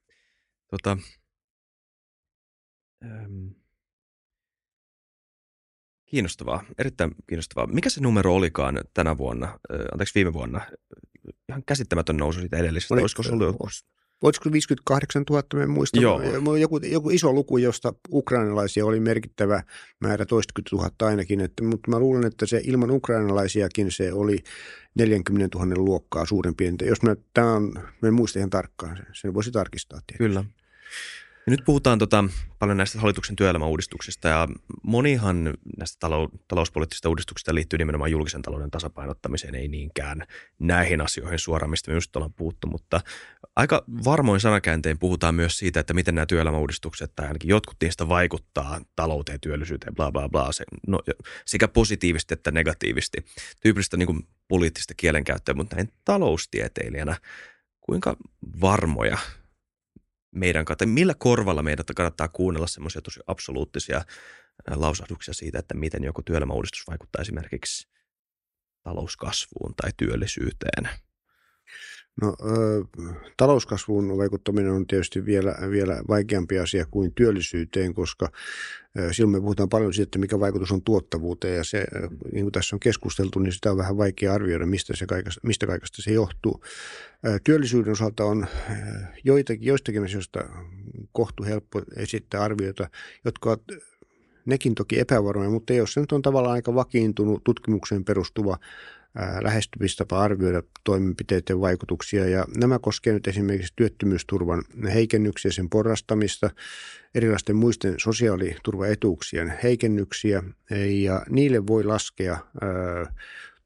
Kiinnostavaa, erittäin kiinnostavaa. Mikä se numero olikaan tänä vuonna, viime vuonna? Ihan käsittämätön nousu siitä edellisestä. Olisiko se ollut Olisiko 58 000, mä en muista. Joku iso luku, josta ukrainalaisia oli merkittävä määrä, toistakymmentä 000 ainakin. Mutta mä luulen, että se ilman ukrainalaisiakin se oli 40 000 luokkaa suurin piirtein. Jos mä en muista ihan tarkkaan, sen voisi tarkistaa tietysti. Kyllä. Ja nyt puhutaan paljon näistä hallituksen työelämäuudistuksista, ja monihan näistä talouspoliittisista uudistuksista liittyy nimenomaan julkisen talouden tasapainottamiseen, ei niinkään näihin asioihin suoraan, mistä me just ollaan puhuttu, mutta aika varmoin sanakääntein puhutaan myös siitä, että miten nämä työelämäuudistukset tai ainakin jotkut niistä vaikuttaa talouteen, työllisyyteen, bla bla bla, sekä positiivisesti että negatiivisesti. Tyypillistä niin kuin poliittista kielenkäyttöä, mutta näin taloustieteilijänä, kuinka varmoja millä korvalla meidän kannattaa kuunnella semmoisia tosi absoluuttisia lausahduksia siitä, että miten joku työelämäuudistus vaikuttaa esimerkiksi talouskasvuun tai työllisyyteen? No, talouskasvuun vaikuttaminen on tietysti vielä vaikeampi asia kuin työllisyyteen, koska silloin me puhutaan paljon siitä, että mikä vaikutus on tuottavuuteen, ja se, niin kuin tässä on keskusteltu, niin sitä on vähän vaikea arvioida, mistä kaikesta se johtuu. Työllisyyden osalta on joistakin asioista kohtu helppo esittää arvioita, jotka ovat nekin toki epävarmoja, mutta jos se nyt on tavallaan aika vakiintunut tutkimukseen perustuva lähestymistapa arvioida toimenpiteiden vaikutuksia, ja nämä koskevat nyt esimerkiksi työttömyysturvan heikennyksiä, sen porrastamista, erilaisten muisten sosiaaliturvaetuuksien heikennyksiä, ja niille voi laskea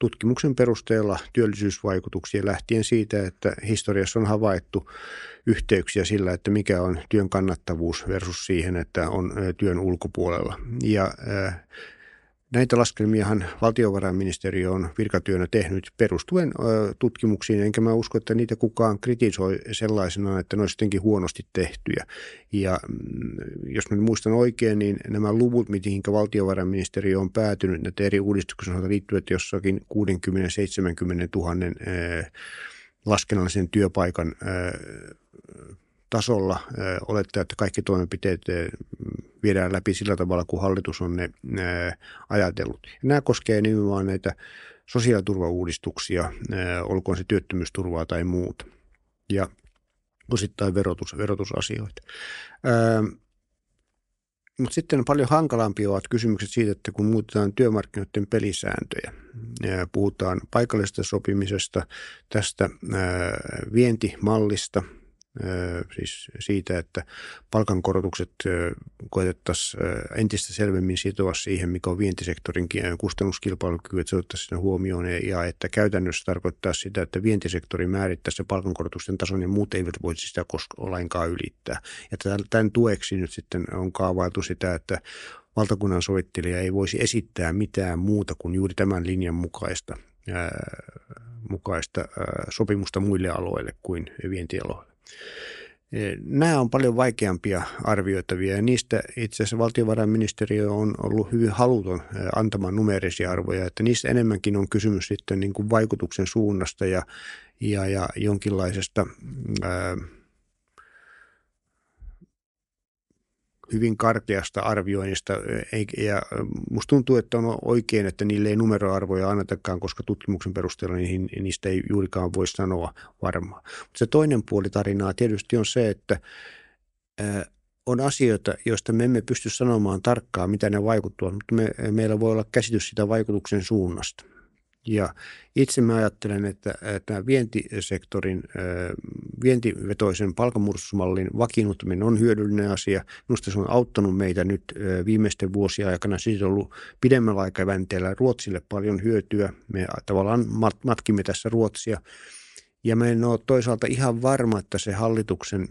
tutkimuksen perusteella työllisyysvaikutuksia lähtien siitä, että historiassa on havaittu yhteyksiä sillä, että mikä on työn kannattavuus versus siihen, että on työn ulkopuolella. Ja näitä laskelmiahan valtiovarainministeriö on virkatyönä tehnyt perustuen tutkimuksiin, enkä mä usko, että niitä kukaan kritisoi sellaisena, että ne olisi jotenkin huonosti tehtyjä. Ja jos mä muistan oikein, niin nämä luvut, mihinkä valtiovarainministeriö on päätynyt, näitä eri uudistuksen osalta liittyvät jossakin 60-70 000 laskennallisen työpaikan tasolla. Olettaa, että kaikki toimenpiteet viedään läpi sillä tavalla, kun hallitus on ne ajatellut. Ja nämä koskee nimenomaan näitä sosiaaliturvauudistuksia, olkoon se työttömyysturvaa tai muuta, ja osittain verotusasioita. Mutta sitten paljon hankalampia ovat kysymykset siitä, että kun muutetaan työmarkkinoiden pelisääntöjä, puhutaan paikallisesta sopimisesta, tästä vientimallista, siis siitä, että palkankorotukset koetettaisiin entistä selvemmin sitoa siihen, mikä on vientisektorin kustannuskilpailukyky, että se otettaisiin siinä huomioon, ja että käytännössä tarkoittaa sitä, että vientisektori määrittäisi se palkankorotusten tason ja muut eivät voisi sitä lainkaan ylittää. Ja tämän tueksi nyt sitten on kaavailtu sitä, että valtakunnan sovittelija ei voisi esittää mitään muuta kuin juuri tämän linjan mukaista sopimusta muille aloille kuin vientialoille. Nämä on paljon vaikeampia arvioitavia, ja niistä itse asiassa valtiovarainministeriö on ollut hyvin haluton antamaan numeerisia arvoja, että niistä enemmänkin on kysymys sitten niin kuin vaikutuksen suunnasta ja jonkinlaisesta hyvin karkeasta arvioinnista, ja musta tuntuu, että on oikein, että niille ei numeroarvoja annetakaan, koska tutkimuksen perusteella niistä ei juurikaan voi sanoa varmaan. Mutta se toinen puoli tarinaa tietysti on se, että on asioita, joista me emme pysty sanomaan tarkkaan, mitä ne vaikuttavat, mutta meillä voi olla käsitys sitä vaikutuksen suunnasta. Ja itse mä ajattelen, että tämä vientisektorin, vientivetoisen palkanmuodostusmallin vakiinnuttaminen on hyödyllinen asia. Minusta se on auttanut meitä nyt viimeisten vuosien aikana. Siitä on ollut pidemmällä aikavänteellä Ruotsille paljon hyötyä. Me tavallaan matkimme tässä Ruotsia. Ja mä en ole toisaalta ihan varma, että se hallituksen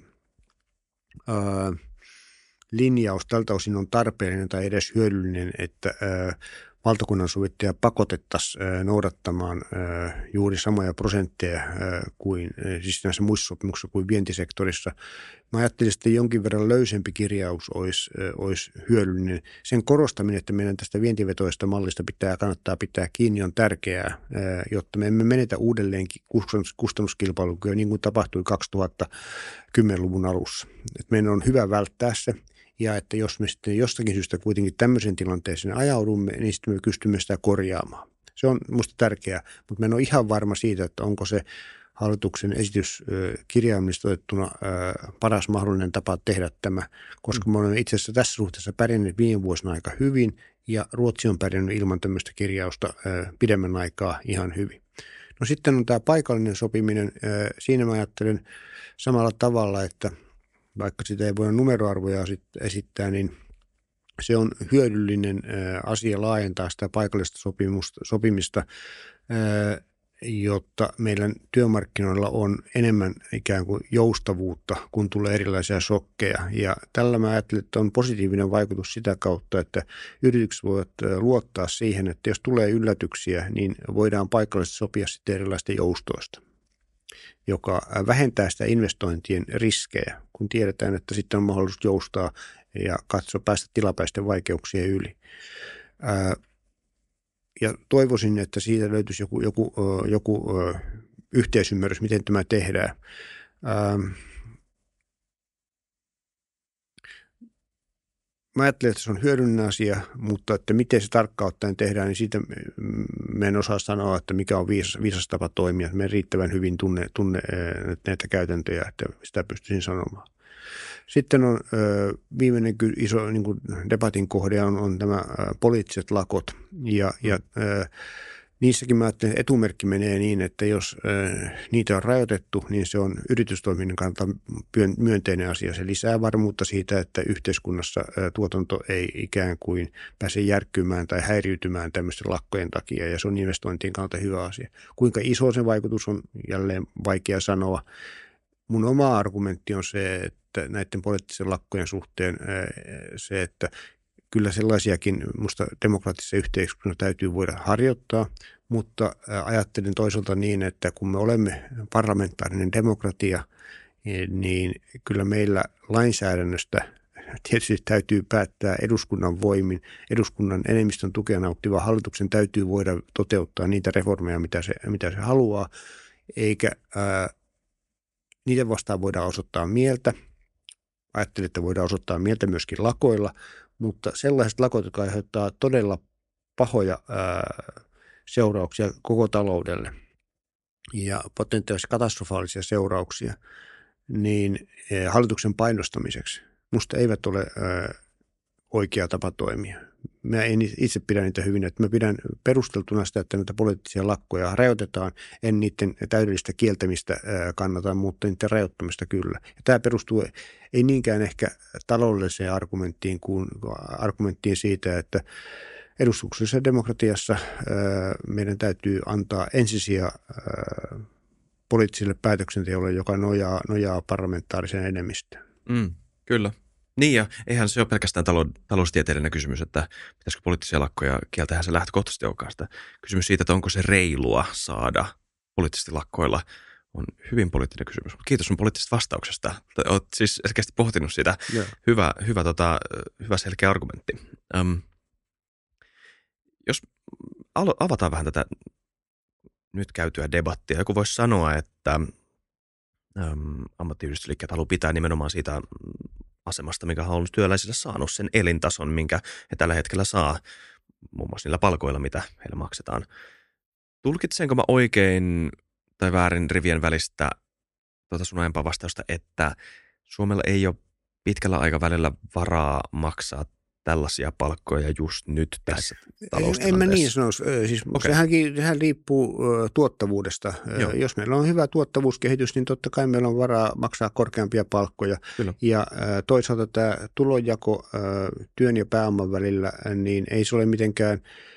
linjaus tältä osin on tarpeellinen tai edes hyödyllinen, että valtakunnansovittaja pakotettaisiin noudattamaan juuri samoja prosentteja kuin siis näissä muissa sopimuksissa kuin vientisektorissa. Mä ajattelin, että jonkin verran löysempi kirjaus olisi hyödyllinen. Sen korostaminen, että meidän tästä vientivetoista mallista kannattaa pitää kiinni, on tärkeää, jotta me emme menetä uudelleen kustannuskilpailukykyä niin kuin tapahtui 2010-luvun alussa. Et meidän on hyvä välttää se. Ja että jos me sitten jostakin syystä kuitenkin tämmöisen tilanteeseen ajaudumme, niin sitten me pystymme sitä korjaamaan. Se on minusta tärkeää, mutta mä en ole ihan varma siitä, että onko se hallituksen esitys kirjaimellisesti otettuna paras mahdollinen tapa tehdä tämä, koska me olemme itse asiassa tässä suhteessa pärjänneet viime vuosina aika hyvin, ja Ruotsi on pärjännyt ilman tämmöistä kirjausta pidemmän aikaa ihan hyvin. No sitten on tämä paikallinen sopiminen. Siinä mä ajattelen samalla tavalla, että vaikka sitä ei voida numeroarvoja esittää, niin se on hyödyllinen asia laajentaa sitä paikallista sopimista, jotta meidän työmarkkinoilla on enemmän ikään kuin joustavuutta, kun tulee erilaisia shokkeja. Ja tällä mä ajattelen, että on positiivinen vaikutus sitä kautta, että yritykset voivat luottaa siihen, että jos tulee yllätyksiä, niin voidaan paikallisesti sopia sitten erilaisista joustoista, joka vähentää sitä investointien riskejä, kun tiedetään, että sitten on mahdollisuus joustaa ja päästä tilapäisten vaikeuksien yli. Ja toivoisin, että siitä löytyisi joku yhteisymmärrys, miten tämä tehdään. Mä ajattelen, että se on hyödyllinen asia, mutta että miten se tarkkaan ottaen tehdään, niin siitä me en osaa sanoa, että mikä on viisas tapa toimia. Me riittävän hyvin tunne näitä käytäntöjä, että sitä pystyisin sanomaan. Sitten on viimeinen iso niin kuin debatin kohde on tämä poliittiset lakot. Ja Niissäkin mä ajattelen, että etumerkki menee niin, että jos niitä on rajoitettu, niin se on yritystoiminnan kannalta myönteinen asia. Se lisää varmuutta siitä, että yhteiskunnassa tuotanto ei ikään kuin pääse järkkymään tai häiriytymään tämmöisten lakkojen takia, ja se on investointien kannalta hyvä asia. Kuinka iso se vaikutus on, jälleen vaikea sanoa. Mun oma argumentti on se, että näiden poliittisen lakkojen suhteen se, että kyllä sellaisiakin musta demokraattisessa yhteiskunnassa täytyy voida harjoittaa, mutta ajattelen toisaalta niin, että kun me olemme parlamentaarinen demokratia, niin kyllä meillä lainsäädännöstä tietysti täytyy päättää eduskunnan voimin. Eduskunnan enemmistön tukea nauttiva hallituksen täytyy voida toteuttaa niitä reformeja, mitä se haluaa, eikä niiden vastaan voidaan osoittaa mieltä. Ajattelin, että voidaan osoittaa mieltä myöskin lakoilla, mutta sellaiset lakot, jotka aiheuttaa todella pahoja seurauksia koko taloudelle ja potentiaalisesti katastrofaalisia seurauksia, niin hallituksen painostamiseksi musta eivät ole oikea tapa toimia. Mä en itse pidä niitä hyvin, että mä pidän perusteltuna sitä, että näitä poliittisia lakkoja rajoitetaan. En niiden täydellistä kieltämistä kannata, mutta niiden rajoittamista kyllä. Ja tämä perustuu ei niinkään ehkä taloudelliseen argumenttiin kuin argumenttiin siitä, että edustuksellisessa demokratiassa meidän täytyy antaa ensisija poliittiselle päätöksenteolle, joka nojaa parlamentaariseen enemmistöön. Kyllä. Niin, ja eihän se ole pelkästään taloustieteellinen kysymys, että pitäisikö poliittisia lakkoja kieltää, se lähtökohtaisesti olekaan sitä. Kysymys siitä, että onko se reilua saada poliittisesti lakkoilla, on hyvin poliittinen kysymys. Kiitos sun poliittisesta vastauksesta. Olet siis selkeästi pohtinut sitä. Yeah. Hyvä selkeä argumentti. Jos avataan vähän tätä nyt käytyä debattia, joku voisi sanoa, että ammattiyhdistysliikkeet haluaa pitää nimenomaan siitä asemasta, mikä on ollut työläisille saanut, sen elintason, minkä he tällä hetkellä saa, muun muassa niillä palkoilla, mitä heille maksetaan. Tulkitsenko mä oikein tai väärin rivien välistä sun aiempaa vastausta, että Suomella ei ole pitkällä aikavälillä varaa maksaa tällaisia palkkoja just nyt tässä taloustilanteessa? En mä niin sanoisi. Siis okay. Sehän riippuu tuottavuudesta. Joo. Jos meillä on hyvä tuottavuuskehitys, niin totta kai meillä on varaa maksaa korkeampia palkkoja. Kyllä. Ja toisaalta tämä tulonjako työn ja pääoman välillä, niin ei se ole mitenkään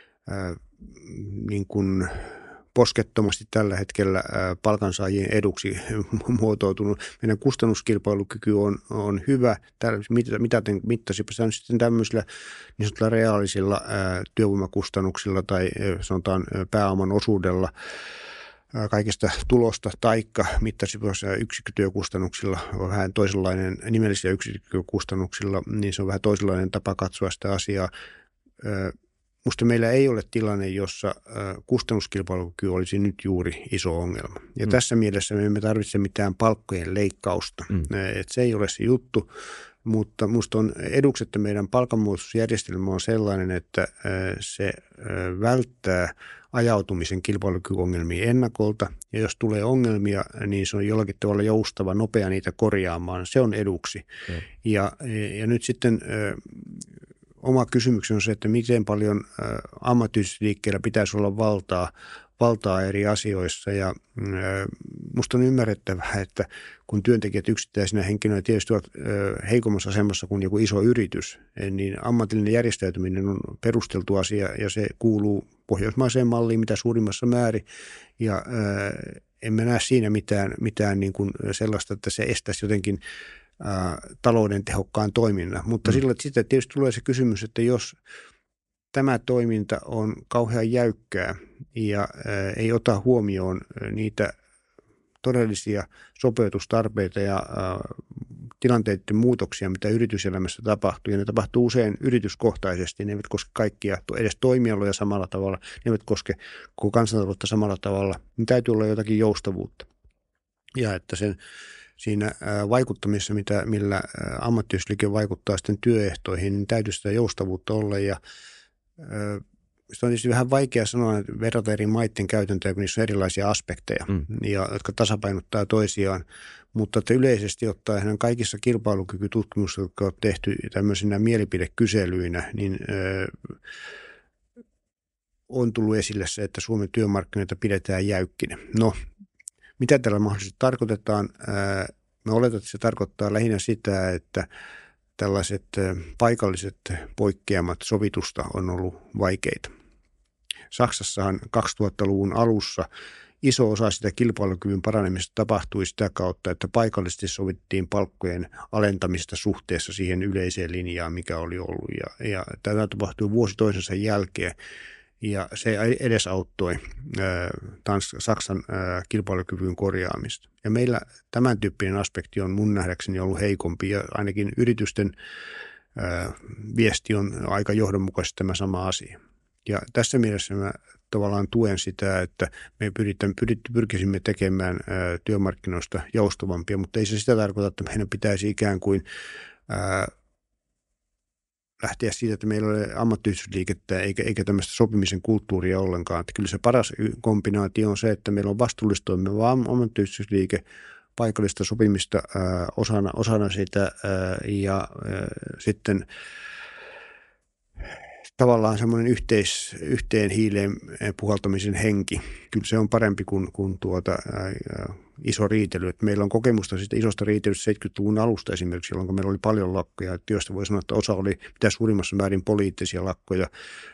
niin kuin poskettomasti tällä hetkellä palkansaajien eduksi muotoutunut. Meidän kustannuskilpailukyky on hyvä. Mittasipa se on sitten tämmöisillä niin sanotulla reaalisilla työvoimakustannuksilla tai sanotaan pääoman osuudella kaikesta tulosta, taikka mittasipa yksikkötyökustannuksilla on vähän toisenlainen, nimellisiä yksikkökustannuksilla, niin se on vähän toisenlainen tapa katsoa sitä asiaa. Musta meillä ei ole tilanne, jossa kustannuskilpailukyky olisi nyt juuri iso ongelma. Ja tässä mielessä me emme tarvitse mitään palkkojen leikkausta. Et se ei ole se juttu, mutta musta on eduksi, että meidän palkanmuodostusjärjestelmä on sellainen, että se välttää ajautumisen kilpailukykyongelmiin ennakolta. Ja jos tulee ongelmia, niin se on jollakin tavalla joustava, nopea niitä korjaamaan. Se on eduksi. Ja nyt sitten oma kysymykseni on se, että miten paljon ammattiyhdistysliikkeellä pitäisi olla valtaa eri asioissa. Ja musta on ymmärrettävää, että kun työntekijät yksittäisinä henkilöinä tietysti ovat heikommassa asemassa kuin joku iso yritys, niin ammatillinen järjestäytyminen on perusteltu asia ja se kuuluu pohjoismaiseen malliin mitä suurimmassa määrin. Ja en mä näe siinä mitään niin kuin sellaista, että se estäisi jotenkin talouden tehokkaan toiminnan. Mutta sitten tietysti tulee se kysymys, että jos tämä toiminta on kauhean jäykkää ja ei ota huomioon niitä todellisia sopeutustarpeita ja tilanteiden muutoksia, mitä yrityselämässä tapahtuu, ja ne tapahtuu usein yrityskohtaisesti, ne eivät koske kaikkia edes toimialoja samalla tavalla, ne eivät koske koko kansantaloutta samalla tavalla, niin täytyy olla jotakin joustavuutta. Ja että siinä vaikuttamisessa, millä ammattiyhdistysliike vaikuttaa sitten työehtoihin, niin täytyy sitä joustavuutta olla. Ja se on tietysti vähän vaikea sanoa, että verrata eri maiden käytäntöjä, kun niissä on erilaisia aspekteja, jotka tasapainottaa toisiaan. Mutta että yleisesti ottaen kaikissa kilpailukykytutkimuksissa, jotka on tehty tämmöisenä mielipidekyselyinä, niin on tullut esille se, että Suomen työmarkkinoita pidetään jäykkinä. No, mitä tällä mahdollisesti tarkoitetaan? Mä oletan, että se tarkoittaa lähinnä sitä, että tällaiset paikalliset poikkeamat sovitusta on ollut vaikeita. Saksassahan 2000-luvun alussa iso osa sitä kilpailukyvyn paranemista tapahtui sitä kautta, että paikallisesti sovittiin palkkojen alentamista suhteessa siihen yleiseen linjaan, mikä oli ollut. Ja tämä tapahtui vuosi toisensa jälkeen. Ja se edesauttoi Saksan kilpailukyvyn korjaamista. Ja meillä tämän tyyppinen aspekti on mun nähdäkseni ollut heikompi, ja ainakin yritysten viesti on aika johdonmukaisesti tämä sama asia. Ja tässä mielessä mä tavallaan tuen sitä, että me pyrkisimme tekemään työmarkkinoista joustavampia, mutta ei se sitä tarkoita, että meidän pitäisi ikään kuin lähteä siitä, että meillä ei ole ammattiyhdistysliikettä eikä tämmöistä sopimisen kulttuuria ollenkaan. Että kyllä se paras kombinaatio on se, että meillä on vastuullista toimiva ammattiyhdistysliike, paikallista sopimista osana sitä ja sitten tavallaan semmoinen yhteen hiileen puhaltamisen henki. Kyllä se on parempi kuin iso riitely. Että meillä on kokemusta siitä isosta riitelystä 70-luvun alusta esimerkiksi, jolloin meillä oli paljon lakkoja, joista voi sanoa, että osa oli mitä suurimmassa määrin poliittisia lakkoja,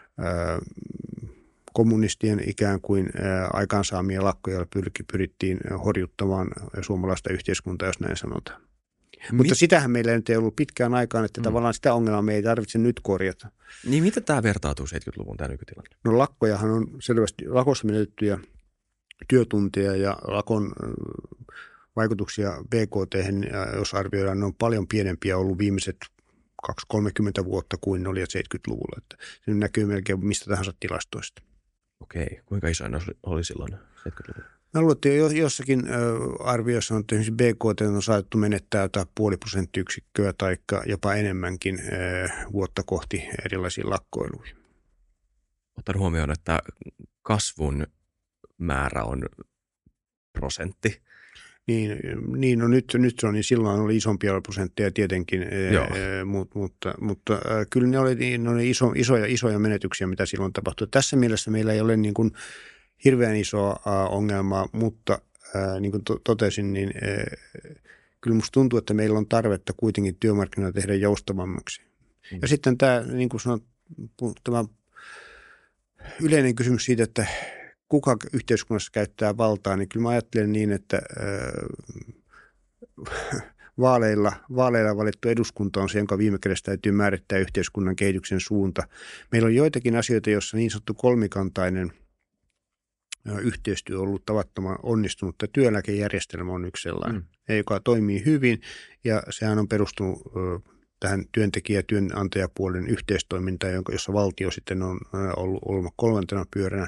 kommunistien ikään kuin aikaansaamia lakkoja pyrittiin horjuttamaan suomalaista yhteiskuntaa, jos näin sanotaan. Mutta sitähän meillä nyt ei ollut pitkään aikaan, että tavallaan sitä ongelmaa me ei tarvitse nyt korjata. Niin miten tämä vertautuu 70-luvun tämä nykytilanne? No lakkojahan on selvästi lakossa menetettyjä työtunteja ja lakon vaikutuksia BKT:hen, jos arvioidaan, ne on paljon pienempiä ollut viimeiset 20-30 vuotta kuin ne oli 70-luvulla. Että se näkyy melkein mistä tahansa tilastoista. Okei, kuinka iso ne oli silloin 70-luvulla? Mä luulen, että jossakin arvioissa on, että BKT on saatettu menettää jotain 0,5% tai jopa enemmänkin vuotta kohti erilaisiin lakkoiluihin. Otan huomioon, että kasvun määrä on prosentti. Niin no nyt se on, niin silloin oli isompia prosentteja tietenkin, mutta kyllä ne oli isoja menetyksiä, mitä silloin tapahtui. Tässä mielessä meillä ei ole niin kuin hirveän isoa ongelmaa, mutta niin kuin totesin, niin kyllä musta tuntuu, että meillä on tarvetta kuitenkin työmarkkinoita tehdä joustavammaksi. Ja sitten tämä, niin kuin sanot, tämä yleinen kysymys siitä, että kuka yhteiskunnassa käyttää valtaa, niin kyllä mä ajattelen niin, että vaaleilla valittu eduskunta on se, jonka viime kädessä täytyy määrittää yhteiskunnan kehityksen suunta. Meillä on joitakin asioita, joissa niin sanottu kolmikantainen yhteistyö on ollut tavattoman onnistunut. Tämä työeläkejärjestelmä on yksi sellainen, joka toimii hyvin, ja sehän on perustunut tähän työntekijä- ja työnantajapuolen yhteistoimintaan, jossa valtio sitten on ollut kolmantena pyöränä.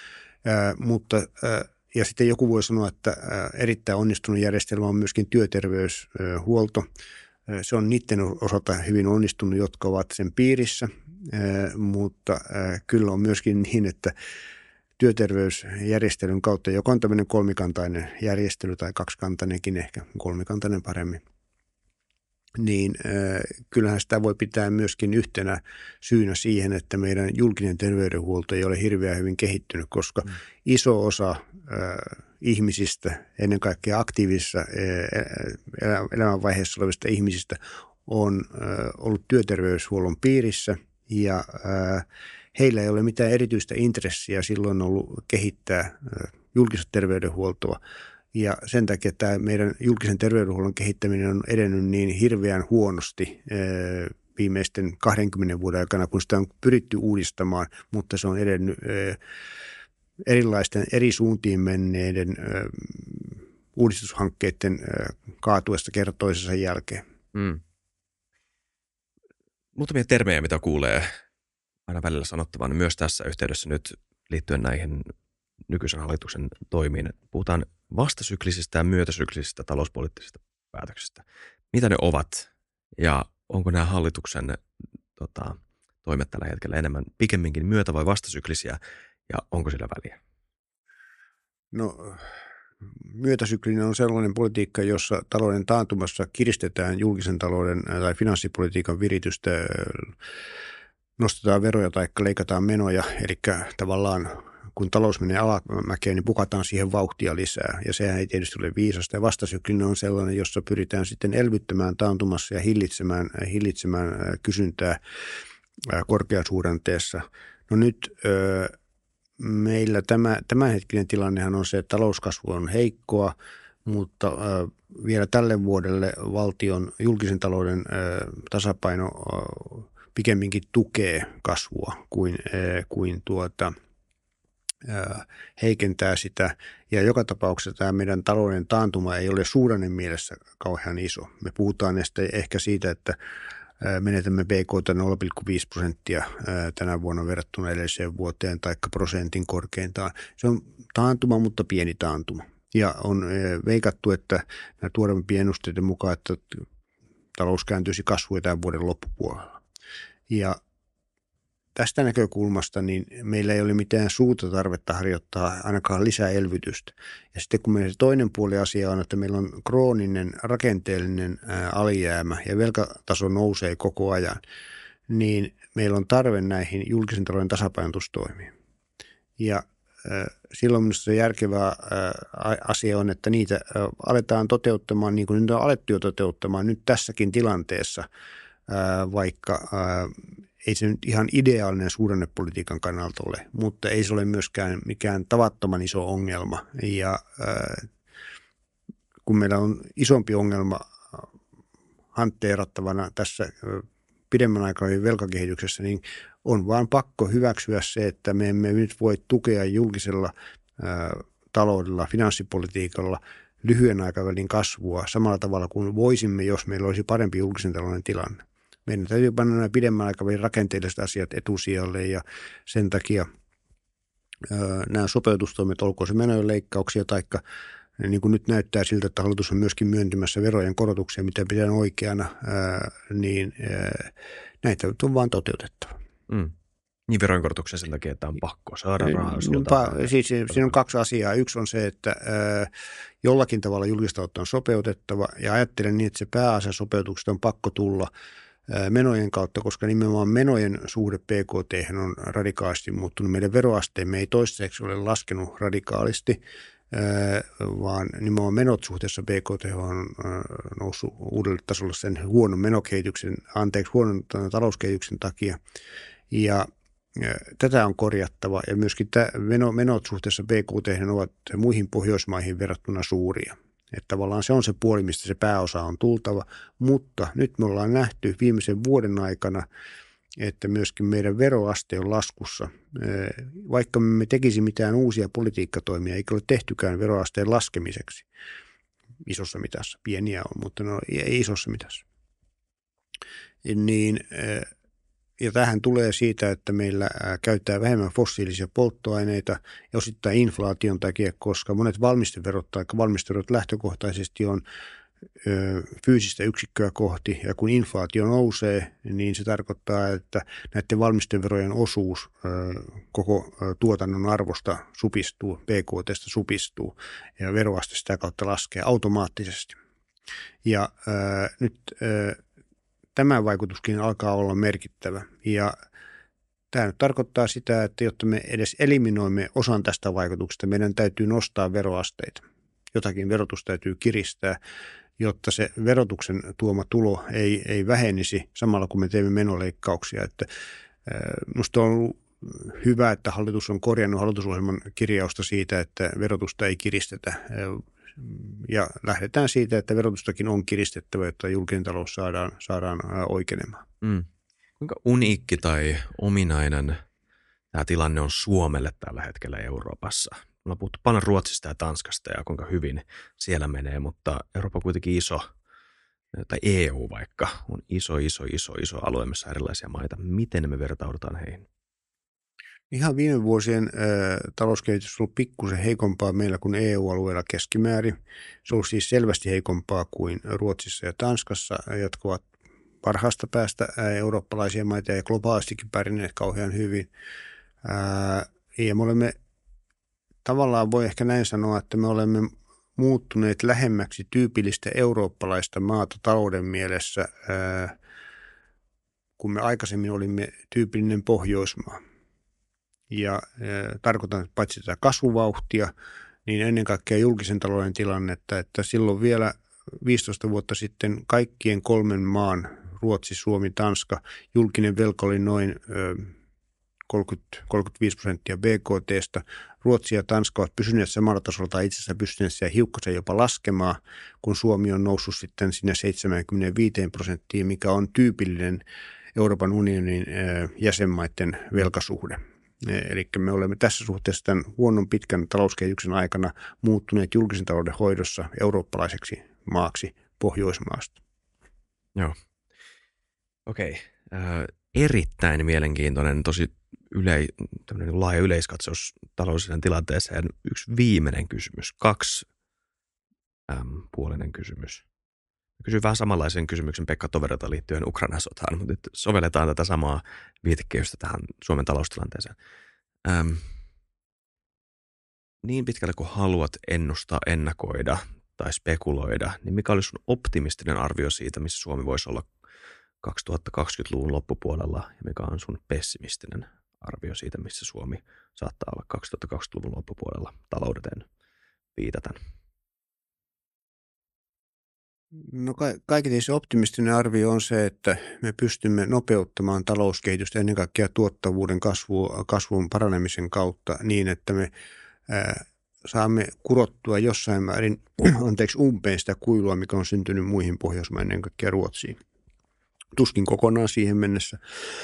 Ja sitten joku voi sanoa, että erittäin onnistunut järjestelmä on myöskin työterveyshuolto. Se on niiden osalta hyvin onnistunut, jotka ovat sen piirissä, mutta kyllä on myöskin niin, että työterveysjärjestelyn kautta, joka on tämmöinen kolmikantainen järjestely tai kaksikantainenkin ehkä, kolmikantainen paremmin, niin kyllähän sitä voi pitää myöskin yhtenä syynä siihen, että meidän julkinen terveydenhuolto ei ole hirveän hyvin kehittynyt, koska iso osa ihmisistä, ennen kaikkea aktiivisessa elämänvaiheessa olevista ihmisistä, on ollut työterveyshuollon piirissä ja heillä ei ole mitään erityistä intressiä silloin ollut kehittää julkista terveydenhuoltoa. Ja sen takia tämä meidän julkisen terveydenhuollon kehittäminen on edennyt niin hirveän huonosti viimeisten 20 vuoden aikana, kun sitä on pyritty uudistamaan, mutta se on edennyt erilaisten eri suuntiin menneiden uudistushankkeiden kaatuesta kerta toisensa jälkeen. Muutamia termejä, mitä kuulee aina välillä sanottavan myös tässä yhteydessä nyt liittyen näihin nykyisen hallituksen toimiin. Puhutaan vastasyklisistä ja myötäsyklisistä talouspoliittisista päätöksistä. Mitä ne ovat ja onko nämä hallituksen toimet tällä hetkellä enemmän pikemminkin myötä- vai vastasyklisiä ja onko sillä väliä? No myötäsyklinen on sellainen politiikka, jossa talouden taantumassa kiristetään julkisen talouden tai finanssipolitiikan viritystä nostetaan veroja tai leikataan menoja, eli tavallaan kun talous menee alamäkeen, niin pukataan siihen vauhtia lisää, ja sehän ei tietysti ole viisasta. Ja vastasyklinen on sellainen, jossa pyritään sitten elvyttämään taantumassa ja hillitsemään kysyntää korkeasuhdanteessa. No nyt meillä tämänhetkinen tilannehan on se, että talouskasvu on heikkoa, mutta vielä tälle vuodelle valtion julkisen talouden tasapaino pikemminkin tukee kasvua kuin heikentää sitä. Ja joka tapauksessa tämä meidän talouden taantuma ei ole suhdanne mielessä kauhean iso. Me puhutaan ehkä siitä, että menetämme BKT 0,5% tänä vuonna verrattuna edelliseen vuoteen, taikka prosentin korkeintaan. Se on taantuma, mutta pieni taantuma. Ja on veikattu, että nämä tuorempien ennusteiden mukaan, että talous kääntyisi kasvuun tämän vuoden loppupuolella. Ja tästä näkökulmasta niin meillä ei ole mitään suurta tarvetta harjoittaa ainakaan lisää elvytystä. Ja sitten kun meidän toinen puoli asia on, että meillä on krooninen rakenteellinen alijäämä ja velkataso nousee koko ajan, niin meillä on tarve näihin julkisen talouden tasapainotustoimiin. Ja silloin minusta se järkevä asia on, että niitä aletaan toteuttamaan niin kuin nyt on alettu jo toteuttamaan nyt tässäkin tilanteessa, vaikka ei se nyt ihan ideaalinen suhdannepolitiikan kannalta ole, mutta ei se ole myöskään mikään tavattoman iso ongelma. Ja kun meillä on isompi ongelma hantteerattavana tässä pidemmän aikavälin velkakehityksessä, niin on vaan pakko hyväksyä se, että me emme nyt voi tukea julkisella taloudella, finanssipolitiikalla lyhyen aikavälin kasvua samalla tavalla kuin voisimme, jos meillä olisi parempi julkisen talouden tilanne. Meidän täytyy panna nämä pidemmän aikavälin rakenteelliset asiat etusijalle ja sen takia nämä sopeutustoimet, olkoon se menojen leikkauksia taikka niin kuin nyt näyttää siltä, että hallitus on myöskin myöntymässä verojen korotuksia, mitä pidän oikeana, niin näitä on vaan toteutettava. Niin verojen korotuksia sen takia, että on pakko saada rahaa. Siis siinä on kaksi asiaa. Yksi on se, että jollakin tavalla julkista taloutta on sopeutettava ja ajattelen niin, että se pääasia sopeutuksesta on pakko tulla menojen kautta, koska nimenomaan menojen suhde BKT on radikaalisti muuttunut. Meidän veroasteemme ei toistaiseksi ole laskenut radikaalisti, vaan nimenomaan menot suhteessa BKT on noussut uudelle tasolle sen huonon talouskehityksen takia. Ja tätä on korjattava ja myöskin menot suhteessa BKT ovat muihin Pohjoismaihin verrattuna suuria. Että tavallaan se on se puoli, mistä se pääosa on tultava, mutta nyt me ollaan nähty viimeisen vuoden aikana, että myöskin meidän veroaste on laskussa. Vaikka me emme tekisi mitään uusia politiikkatoimia, eikä ole tehtykään veroasteen laskemiseksi isossa mitassa. Pieniä on, mutta ei isossa mitassa. Niin, ja tähän tulee siitä, että meillä käyttää vähemmän fossiilisia polttoaineita ja osittain inflaation takia, koska monet valmisteverot tai valmisteverot lähtökohtaisesti on fyysistä yksikköä kohti, ja kun inflaatio nousee, niin se tarkoittaa, että näiden valmisteverojen osuus koko tuotannon arvosta supistuu, BKT:stä supistuu, ja veroaste sitä kautta laskee automaattisesti. Ja nyt tämä vaikutuskin alkaa olla merkittävä, ja tämä nyt tarkoittaa sitä, että jotta me edes eliminoimme osan tästä vaikutuksesta, meidän täytyy nostaa veroasteita. Jotakin verotusta täytyy kiristää, jotta se verotuksen tuoma tulo ei vähenisi samalla kun me teemme menoleikkauksia. Että minusta on ollut hyvä, että hallitus on korjannut hallitusohjelman kirjausta siitä, että verotusta ei kiristetä. Ja lähdetään siitä, että verotustakin on kiristettävä, jotta julkinen talous saadaan oikenemaan. Kuinka uniikki tai ominainen tämä tilanne on Suomelle tällä hetkellä Euroopassa? Me ollaan puhuttu paljon Ruotsista ja Tanskasta ja kuinka hyvin siellä menee, mutta Eurooppa on kuitenkin iso, tai EU vaikka, on iso alue, missä on erilaisia maita. Miten me vertaudutaan heihin? Ihan viime vuosien talouskehitys on ollut pikkusen heikompaa meillä kuin EU-alueella keskimäärin. Se on ollut siis selvästi heikompaa kuin Ruotsissa ja Tanskassa, jotka ovat parhaasta päästä eurooppalaisia maita ja globaalistikin pärjänneet kauhean hyvin. Ja me olemme tavallaan, voi ehkä näin sanoa, että me olemme muuttuneet lähemmäksi tyypillistä eurooppalaista maata talouden mielessä, kun me aikaisemmin olimme tyypillinen Pohjoismaa. Ja tarkoitan paitsi tätä kasvuvauhtia, niin ennen kaikkea julkisen talouden tilannetta, että silloin vielä 15 vuotta sitten kaikkien 3 maan, Ruotsi, Suomi, Tanska, julkinen velka oli noin 30-35% BKT:stä. Ruotsi ja Tanska ovat pysyneet samalla tasolla tai itse asiassa pystyneet siellä hiukkasen jopa laskemaan, kun Suomi on noussut sitten sinne 75%, mikä on tyypillinen Euroopan unionin jäsenmaiden velkasuhde. Eli me olemme tässä suhteessa tämän huonon pitkän talouskehityksen aikana muuttuneet julkisen talouden hoidossa eurooppalaiseksi maaksi Pohjoismaasta. Joo. Okei. Erittäin mielenkiintoinen, tosi laaja yleiskatsaus taloudelliseen tilanteeseen. Yksi viimeinen kysymys, 2-puolinen kysymys. Kysyn vähän samanlaisen kysymyksen Pekka Toverilta liittyen Ukrainan sotaan, mutta nyt sovelletaan tätä samaa viitekehystä tähän Suomen taloustilanteeseen. Niin pitkälle kuin haluat ennustaa, ennakoida tai spekuloida, niin mikä olisi sun optimistinen arvio siitä, missä Suomi voisi olla 2020-luvun loppupuolella, ja mikä on sun pessimistinen arvio siitä, missä Suomi saattaa olla 2020-luvun loppupuolella talouteen viitaten? No kaiketi se optimistinen arvio on se, että me pystymme nopeuttamaan talouskehitystä ennen kaikkea tuottavuuden kasvun paranemisen kautta niin, että me saamme kurottua jossain määrin umpeen sitä kuilua, mikä on syntynyt muihin Pohjoismaihin, ennen kaikkea Ruotsiin. Tuskin kokonaan siihen mennessä,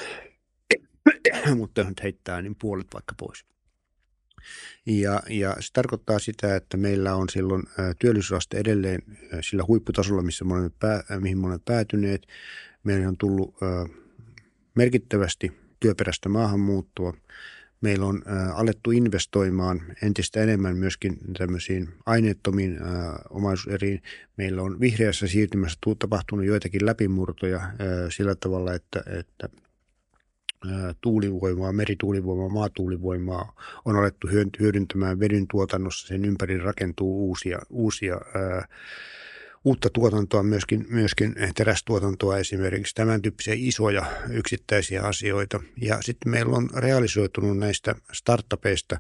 mutta nyt heittää niin puolet vaikka pois. Ja se tarkoittaa sitä, että meillä on silloin työllisyysaste edelleen sillä huipputasolla, mihin me olemme päätyneet. Meillä on tullut merkittävästi työperäistä maahanmuuttoa. Meillä on alettu investoimaan entistä enemmän myöskin tämmöisiin aineettomiin omaisuuseriin. Meillä on vihreässä siirtymässä tapahtunut joitakin läpimurtoja sillä tavalla, että tuulivoimaa, merituulivoimaa, maatuulivoimaa on alettu hyödyntämään vedyn tuotannossa. Sen ympäri rakentuu uutta tuotantoa, myöskin terästuotantoa esimerkiksi, tämän tyyppisiä isoja yksittäisiä asioita. Ja sitten meillä on realisoitunut näistä startupeista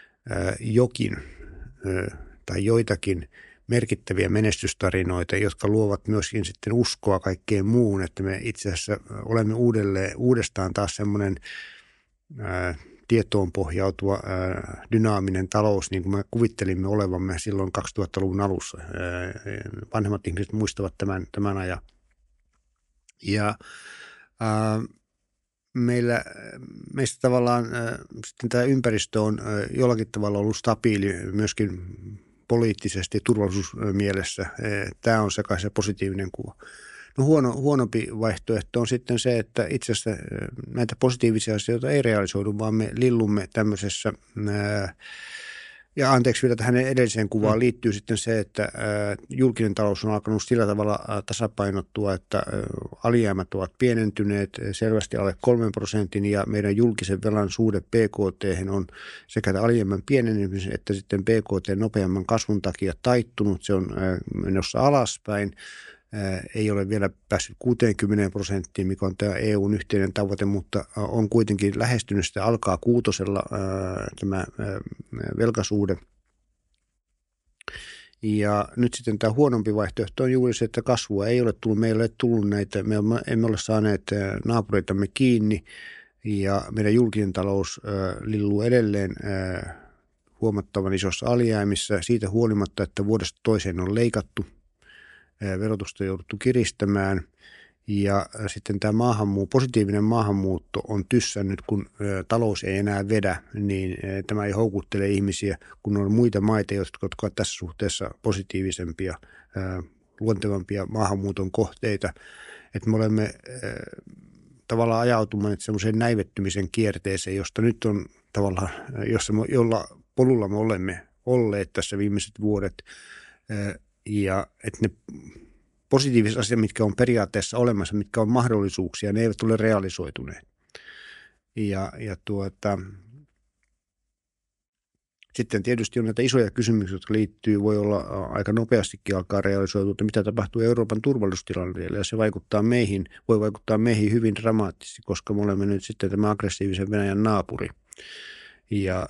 joitakin merkittäviä menestystarinoita, jotka luovat myöskin sitten uskoa kaikkeen muuhun, että me itse asiassa olemme uudestaan taas semmoinen tietoon pohjautuva dynaaminen talous, niin kuin me kuvittelimme olevamme silloin 2000-luvun alussa. Vanhemmat ihmiset muistavat tämän ajan. Ja meistä tavallaan sitten tämä ympäristö on jollakin tavalla ollut stabiili myöskin poliittisesti ja turvallisuusmielessä. Tämä on se positiivinen kuva. No huonompi vaihtoehto on sitten se, että itse asiassa näitä positiivisia asioita ei realisoidu, vaan me lillumme tämmöisessä, ja anteeksi vielä tähän edelliseen kuvaan liittyy sitten se, että julkinen talous on alkanut sillä tavalla tasapainottua, että alijäämät ovat pienentyneet selvästi alle 3% ja meidän julkisen velan suhde BKT on sekä alijäämän pienenemisen että sitten BKT nopeamman kasvun takia taittunut. Se on menossa alaspäin. Ei ole vielä päässyt 60%, mikä on tämä EUn yhteinen tavoite, mutta on kuitenkin lähestynyt sitä, alkaa 6 tämä velkasuhde. Ja nyt sitten tämä huonompi vaihtoehto on juuri se, että kasvua ei ole tullut, meillä ei ole tullut näitä, me emme ole saaneet naapureitamme kiinni ja meidän julkinen talous lilluu edelleen huomattavan isossa alijäämissä siitä huolimatta, että vuodesta toiseen on leikattu. Verotusta on jouduttu kiristämään ja sitten tämä positiivinen maahanmuutto on tyssännyt, kun talous ei enää vedä, niin tämä ei houkuttele ihmisiä, kun on muita maita, jotka ovat tässä suhteessa positiivisempia, luontevampia maahanmuuton kohteita. Että me olemme tavallaan ajautuneet semmoiseen näivettymisen kierteeseen, josta nyt on tavallaan, jolla polulla me olemme olleet tässä viimeiset vuodet. Ja että ne positiiviset asiat, mitkä on periaatteessa olemassa, mitkä on mahdollisuuksia, ne eivät ole realisoituneet. Sitten tietysti on näitä isoja kysymyksiä, jotka liittyy, voi olla aika nopeastikin alkaa realisoitua, että mitä tapahtuu Euroopan turvallisuustilanteelle, ja se vaikuttaa meihin, voi vaikuttaa meihin hyvin dramaattisesti, koska me olemme nyt sitten tämä aggressiivisen Venäjän naapuri. Ja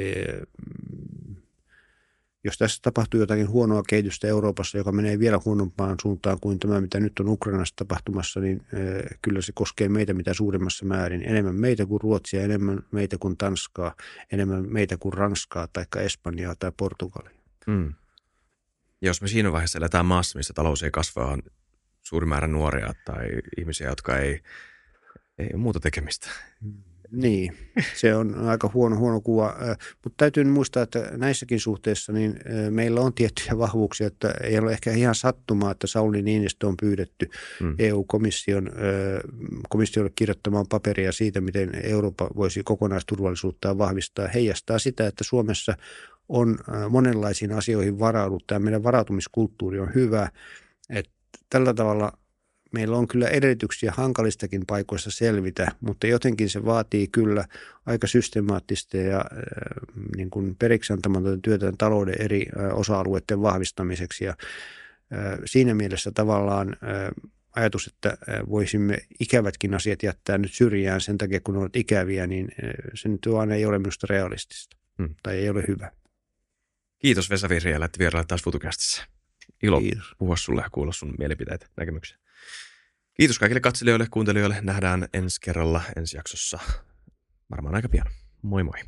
jos tässä tapahtuu jotakin huonoa kehitystä Euroopassa, joka menee vielä huonompaan suuntaan kuin tämä, mitä nyt on Ukrainassa tapahtumassa, niin kyllä se koskee meitä mitä suurimmassa määrin. Enemmän meitä kuin Ruotsia, enemmän meitä kuin Tanskaa, enemmän meitä kuin Ranskaa tai Espanjaa tai Portugalia. Jos me siinä vaiheessa eletään maassa, missä talous ei kasva, on suuri määrä nuoria tai ihmisiä, jotka ei ole muuta tekemistä. Niin, se on aika huono kuva, mutta täytyy muistaa, että näissäkin suhteissa niin meillä on tiettyjä vahvuuksia, että ei ole ehkä ihan sattumaa, että Sauli Niinistö on pyydetty EU-komissiolle kirjoittamaan paperia siitä, miten Eurooppa voisi kokonaisturvallisuuttaan vahvistaa. Heijastaa sitä, että Suomessa on monenlaisiin asioihin varauduttu. Tämä meidän varautumiskulttuuri on hyvä, että tällä tavalla meillä on kyllä edellytyksiä hankalistakin paikoissa selvitä, mutta jotenkin se vaatii kyllä aika systemaattista ja niin kuin periksi antamatonta työtä talouden eri osa-alueiden vahvistamiseksi. Ja siinä mielessä tavallaan ajatus, että voisimme ikävätkin asiat jättää nyt syrjään sen takia, kun ne ovat ikäviä, niin se nyt vaan ei ole minusta realistista tai ei ole hyvä. Kiitos Vesa Vihriälä, että vierailit taas FutuCastissa. Ilo Kiitos. Puhua sulle ja kuulla sun mielipiteitä, näkemyksiä. Kiitos kaikille katselijoille, kuuntelijoille. Nähdään ensi kerralla ensi jaksossa varmaan aika pian. Moi moi.